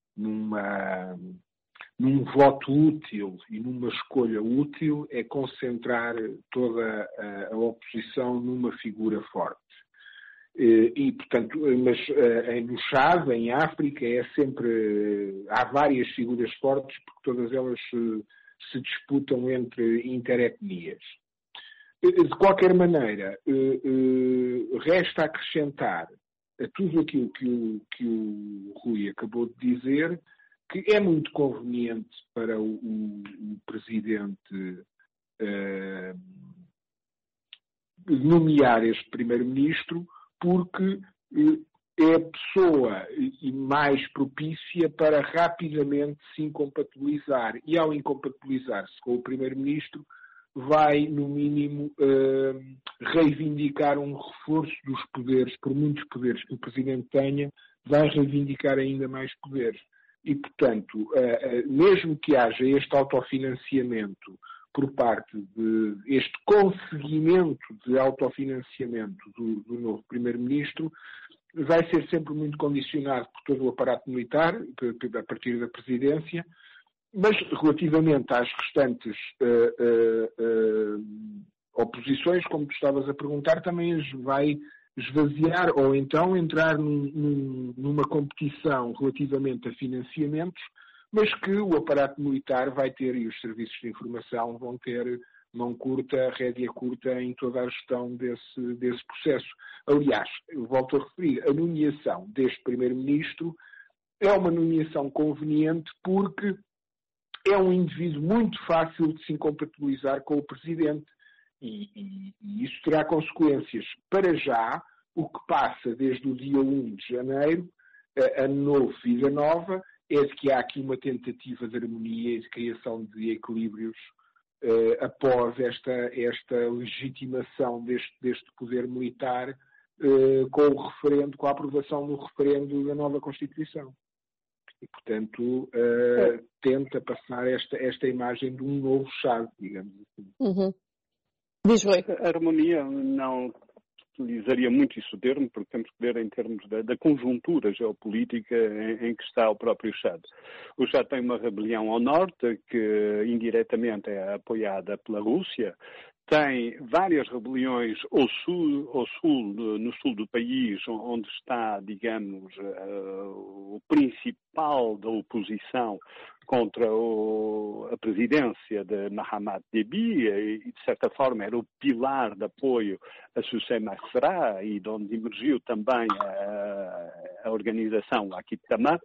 num voto útil e numa escolha útil, é concentrar toda a oposição numa figura forte. E, portanto, mas no Chad, em África, há várias figuras fortes, porque todas elas se disputam entre interetnias. De qualquer maneira, resta acrescentar a tudo aquilo que o Rui acabou de dizer, que é muito conveniente para o Presidente nomear este Primeiro-Ministro, porque é a pessoa mais propícia para rapidamente se incompatibilizar. E ao incompatibilizar-se com o Primeiro-Ministro, vai, no mínimo, reivindicar um reforço dos poderes, por muitos poderes que o Presidente tenha, vai reivindicar ainda mais poderes. E, portanto, mesmo que haja este autofinanciamento por parte este conseguimento de autofinanciamento do novo Primeiro-Ministro, vai ser sempre muito condicionado por todo o aparato militar, a partir da Presidência, mas relativamente às restantes oposições, como tu estavas a perguntar, também as vai esvaziar ou então entrar numa competição relativamente a financiamentos, mas que o aparato militar vai ter e os serviços de informação vão ter mão curta, rédea curta em toda a gestão desse processo. Aliás, eu volto a referir, a nomeação deste Primeiro-Ministro é uma nomeação conveniente porque é um indivíduo muito fácil de se incompatibilizar com o Presidente. E isso terá consequências. Para já, o que passa desde o dia 1 de janeiro, ano novo, vida nova, é de que há aqui uma tentativa de harmonia e de criação de equilíbrios após esta legitimação deste poder militar com a aprovação do referendo da nova Constituição. E, portanto, tenta passar esta imagem de um novo Chad, digamos assim. Uhum. Diz, Rui. A harmonia não utilizaria muito esse termo, porque temos que ver em termos da conjuntura geopolítica em que está o próprio Chad. O Chad tem uma rebelião ao norte, que indiretamente é apoiada pela Rússia, tem várias rebeliões no sul do país, onde está, digamos, o principal da oposição contra a presidência de Mohamed Deby e, de certa forma, era o pilar de apoio a Soussé Masra e de onde emergiu também a organização Akitama.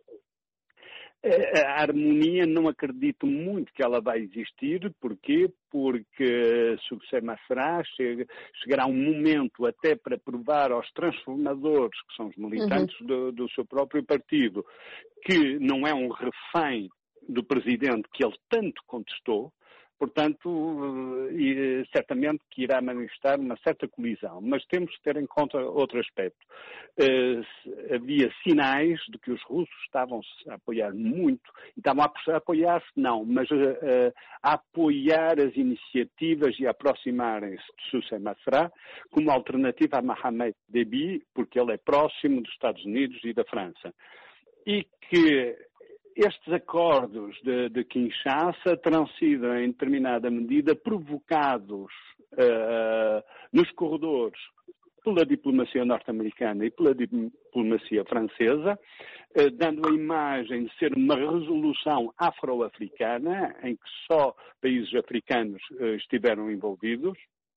A harmonia não acredito muito que ela vai existir. Porquê? Porque Soussé Masra chegará um momento até para provar aos transformadores, que são os militantes do seu próprio partido, que não é um refém do presidente que ele tanto contestou. Portanto, certamente que irá manifestar uma certa colisão. Mas temos que ter em conta outro aspecto. Havia sinais de que os russos estavam-se a apoiar muito, e estavam a apoiar-se não, mas a apoiar as iniciativas e a aproximarem-se de Soussé Masra como alternativa a Mohamed Deby, porque ele é próximo dos Estados Unidos e da França. E que estes acordos de Kinshasa terão sido, em determinada medida, provocados nos corredores pela diplomacia norte-americana e pela diplomacia francesa, dando a imagem de ser uma resolução afro-africana, em que só países africanos estiveram envolvidos,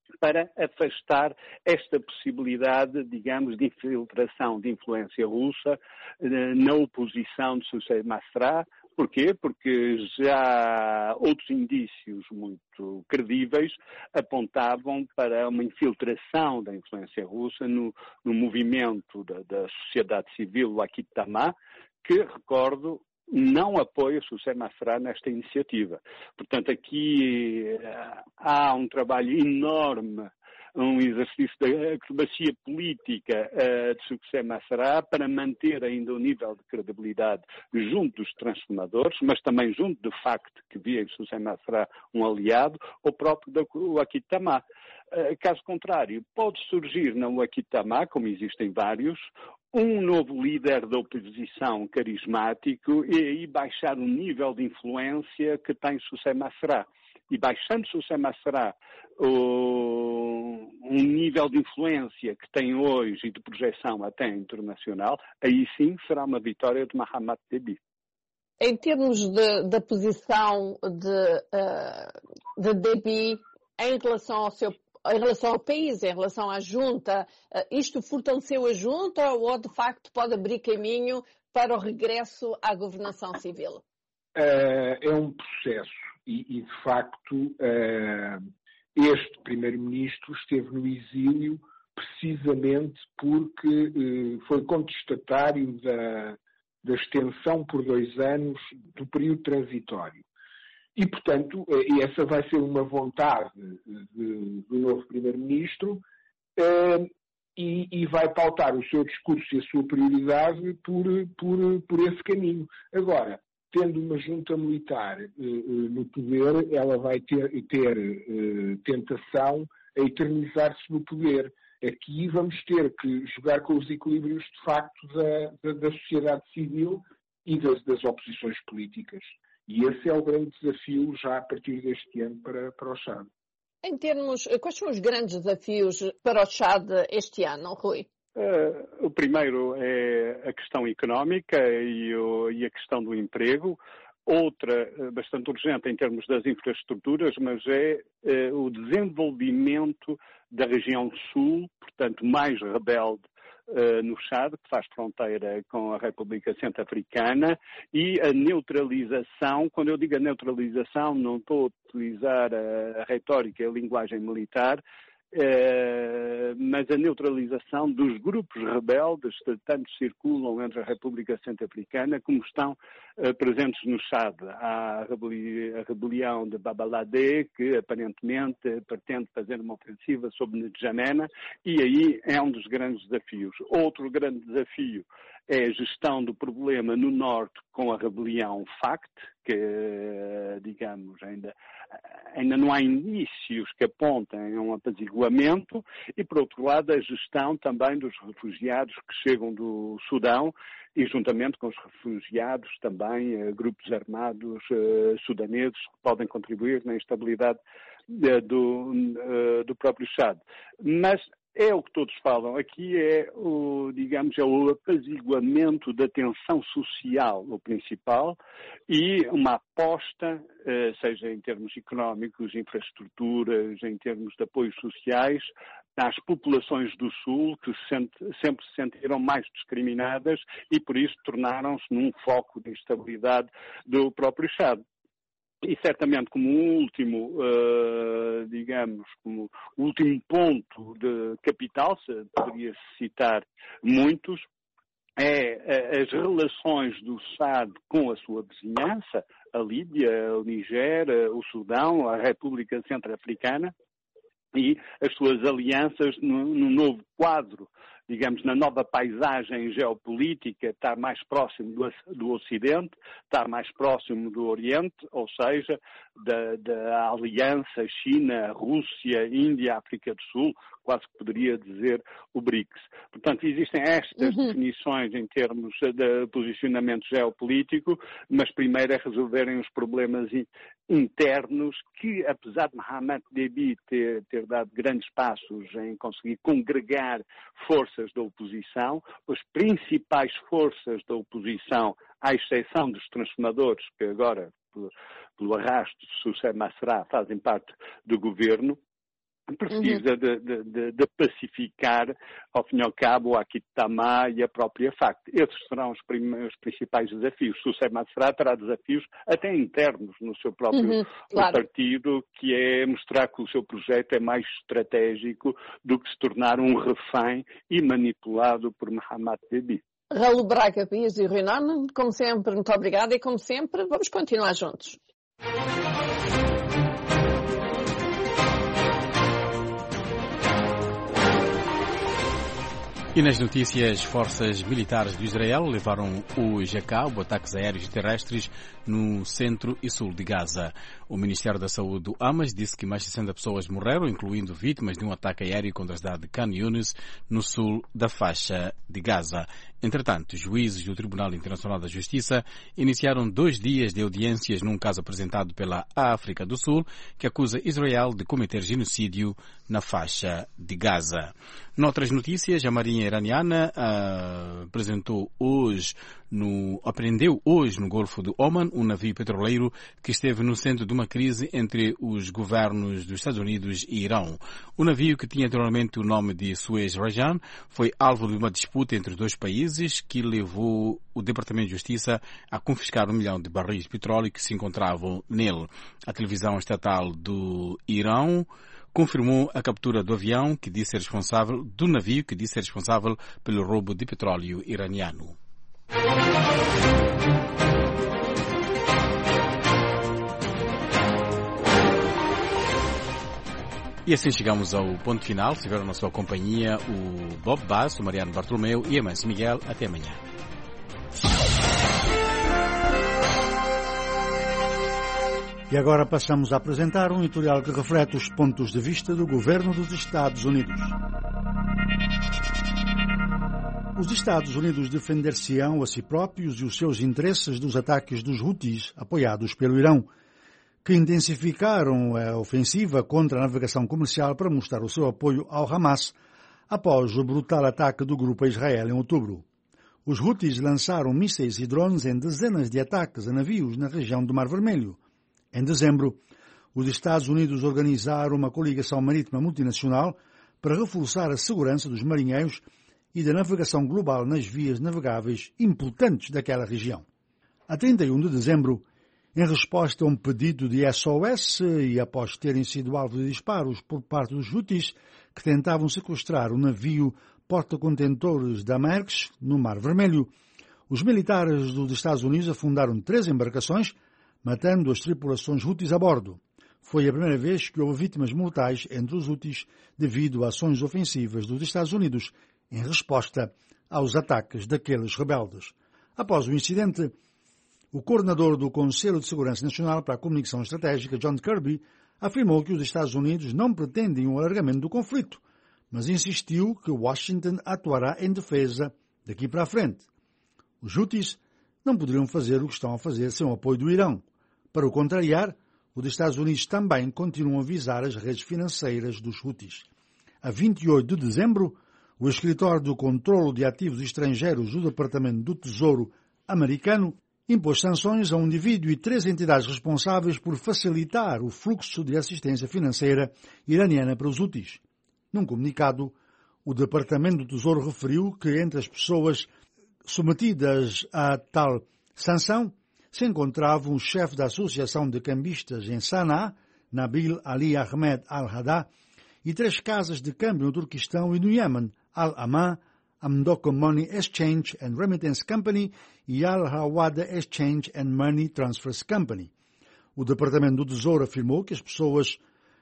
para afastar esta possibilidade, digamos, de infiltração de influência russa na oposição de Hossein Nasrallah. Porquê? Porque já outros indícios muito credíveis apontavam para uma infiltração da influência russa no movimento da sociedade civil, o Akitama, que, recordo, não apoia Hossein Nasrallah nesta iniciativa. Portanto, aqui há um trabalho enorme, um exercício de acrobacia política de Hossein Nasrallah para manter ainda o nível de credibilidade junto dos transformadores, mas também junto do facto que via em Hossein Nasrallah um aliado, ou próprio do Akitama. Caso contrário, pode surgir no Akitama, como existem vários, um novo líder da oposição carismático e aí baixar o nível de influência que tem Hossein Nasrallah. E baixando Hossein Nasrallah um nível de influência que tem hoje e de projeção até internacional, aí sim será uma vitória de Mohammad Debi. Em termos da posição de Debi em relação ao país, em relação à junta, isto fortaleceu a junta ou de facto pode abrir caminho para o regresso à governação civil? É um processo e de facto este primeiro-ministro esteve no exílio precisamente porque foi contestatário da extensão por 2 anos do período transitório. E, portanto, essa vai ser uma vontade do novo primeiro-ministro e vai pautar o seu discurso e a sua prioridade por esse caminho. Agora, tendo uma junta militar no poder, ela vai ter tentação a eternizar-se no poder. Aqui vamos ter que jogar com os equilíbrios, de facto, da sociedade civil e das oposições políticas. E esse é o grande desafio já a partir deste ano para o Chad. Quais são os grandes desafios para o Chad este ano, Rui? O primeiro é a questão económica e a questão do emprego. Outra, bastante urgente em termos das infraestruturas, mas é o desenvolvimento da região sul, portanto mais rebelde no Chad, que faz fronteira com a República Centro-Africana, e a neutralização. Quando eu digo a neutralização, não estou a utilizar a retórica e a linguagem militar, mas a neutralização dos grupos rebeldes que tanto circulam entre a República Centro-Africana como estão presentes no Chad. Há a rebelião de Babalade, que aparentemente pretende fazer uma ofensiva sobre N'Djamena, e aí é um dos grandes desafios. Outro grande desafio é a gestão do problema no norte com a rebelião FACT, que, digamos, ainda não há indícios que apontem a um apaziguamento, e, por outro lado, a gestão também dos refugiados que chegam do Sudão, e juntamente com os refugiados também grupos armados sudaneses que podem contribuir na instabilidade do próprio Chad. Mas é o que todos falam. Aqui é o apaziguamento da tensão social, o principal, e uma aposta, seja em termos económicos, infraestruturas, em termos de apoios sociais, às populações do Sul, que sempre se sentiram mais discriminadas e, por isso, tornaram-se num foco de instabilidade do próprio Chad. E certamente como último, como último ponto de capital, poderia-se citar muitos, é as relações do Chad com a sua vizinhança, a Líbia, o Niger, o Sudão, a República Centro-Africana, e as suas alianças no novo quadro, digamos, na nova paisagem geopolítica, estar mais próximo do Ocidente, estar mais próximo do Oriente, ou seja, da aliança China, Rússia, Índia, África do Sul, quase que poderia dizer o BRICS. Portanto, existem estas definições em termos de posicionamento geopolítico, mas primeiro é resolverem os problemas internos que, apesar de Mohammad Debi ter dado grandes passos em conseguir congregar forças da oposição, as principais forças da oposição, à exceção dos transformadores, que agora, pelo arrasto de Hossein Nasrallah, fazem parte do governo, precisa de pacificar, ao fim e ao cabo, o Aquitamá e a própria FACT. Esses serão os principais desafios. O Hussein Masra terá desafios até internos no seu próprio partido, que é mostrar que o seu projeto é mais estratégico do que se tornar um refém e manipulado por Mohamed Déby. Raul Braga Pires e Rui Norman, como sempre, muito obrigada e como sempre, vamos continuar juntos. E nas notícias, forças militares de Israel levaram hoje a cabo ataques aéreos e terrestres no centro e sul de Gaza. O Ministério da Saúde do Hamas disse que mais de 60 pessoas morreram, incluindo vítimas de um ataque aéreo contra a cidade de Khan Yunis, no sul da faixa de Gaza. Entretanto, juízes do Tribunal Internacional da Justiça iniciaram 2 dias de audiências num caso apresentado pela África do Sul, que acusa Israel de cometer genocídio na faixa de Gaza. Noutras notícias, a Marinha iraniana apreendeu hoje no Golfo do Oman um navio petroleiro que esteve no centro de uma crise entre os governos dos Estados Unidos e Irão. O navio, que tinha anteriormente o nome de Suez Rajan, foi alvo de uma disputa entre os dois países que levou o Departamento de Justiça a confiscar 1 milhão de barris de petróleo que se encontravam nele. A televisão estatal do Irão confirmou a captura do navio que disse ser responsável pelo roubo de petróleo iraniano. E assim chegamos ao ponto final. Estiveram na sua companhia o Bob Bass, o Mariano Bartolomeu e a Mâncio Miguel. Até amanhã. E agora passamos a apresentar um editorial que reflete os pontos de vista do governo dos Estados Unidos. Os Estados Unidos defender-se-ão a si próprios e os seus interesses dos ataques dos Houthis, apoiados pelo Irão, que intensificaram a ofensiva contra a navegação comercial para mostrar o seu apoio ao Hamas após o brutal ataque do grupo a Israel em outubro. Os Houthis lançaram mísseis e drones em dezenas de ataques a navios na região do Mar Vermelho. Em dezembro, os Estados Unidos organizaram uma coligação marítima multinacional para reforçar a segurança dos marinheiros e da navegação global nas vias navegáveis importantes daquela região. A 31 de dezembro, em resposta a um pedido de SOS e após terem sido alvo de disparos por parte dos Houthis que tentavam sequestrar o navio porta-contentores da Maersk no Mar Vermelho, os militares dos Estados Unidos afundaram 3 embarcações, matando as tripulações Houthis a bordo. Foi a primeira vez que houve vítimas mortais entre os Houthis devido a ações ofensivas dos Estados Unidos em resposta aos ataques daqueles rebeldes. Após o incidente, o coordenador do Conselho de Segurança Nacional para a Comunicação Estratégica, John Kirby, afirmou que os Estados Unidos não pretendem um alargamento do conflito, mas insistiu que Washington atuará em defesa daqui para a frente. Os Houthis não poderiam fazer o que estão a fazer sem o apoio do Irão. Para o contrariar, os Estados Unidos também continuam a visar as redes financeiras dos Houthis. A 28 de dezembro, o escritório do Controlo de Ativos Estrangeiros do Departamento do Tesouro americano impôs sanções a um indivíduo e 3 entidades responsáveis por facilitar o fluxo de assistência financeira iraniana para os Houthis. Num comunicado, o Departamento do Tesouro referiu que entre as pessoas submetidas a tal sanção se encontrava um chefe da Associação de Cambistas em Sanaa, Nabil Ali Ahmed Al-Haddad, e 3 casas de câmbio no Turquistão e no Iêmen, Al-Aman, Amdoko Money Exchange and Remittance Company e Al-Hawada Exchange and Money Transfers Company. O Departamento do Tesouro afirmou que as pessoas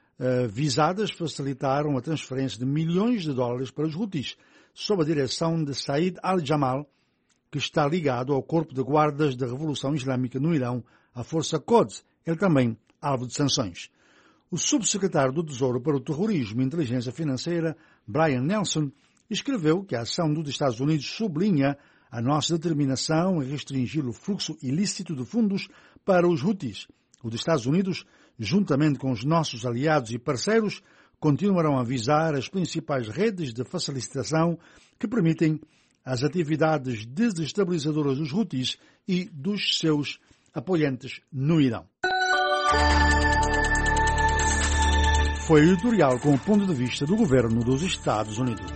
visadas facilitaram a transferência de milhões de dólares para os Houthis, sob a direção de Said Al-Jamal, que está ligado ao Corpo de Guardas da Revolução Islâmica no Irão, a Força Quds, ele também alvo de sanções. O subsecretário do Tesouro para o Terrorismo e Inteligência Financeira, Brian Nelson, escreveu que a ação dos Estados Unidos sublinha a nossa determinação em restringir o fluxo ilícito de fundos para os Houthis. Os Estados Unidos, juntamente com os nossos aliados e parceiros, continuarão a visar as principais redes de facilitação que permitem as atividades desestabilizadoras dos Houthis e dos seus apoiantes no Irão. foi editorial com o ponto de vista do governo dos Estados Unidos.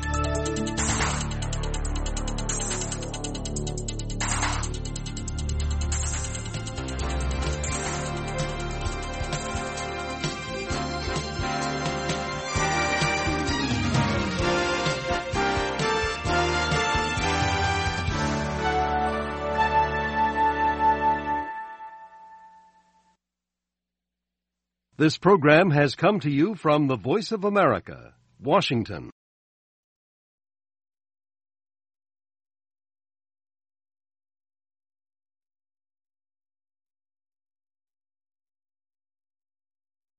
This program has come to you from the Voice of America, Washington.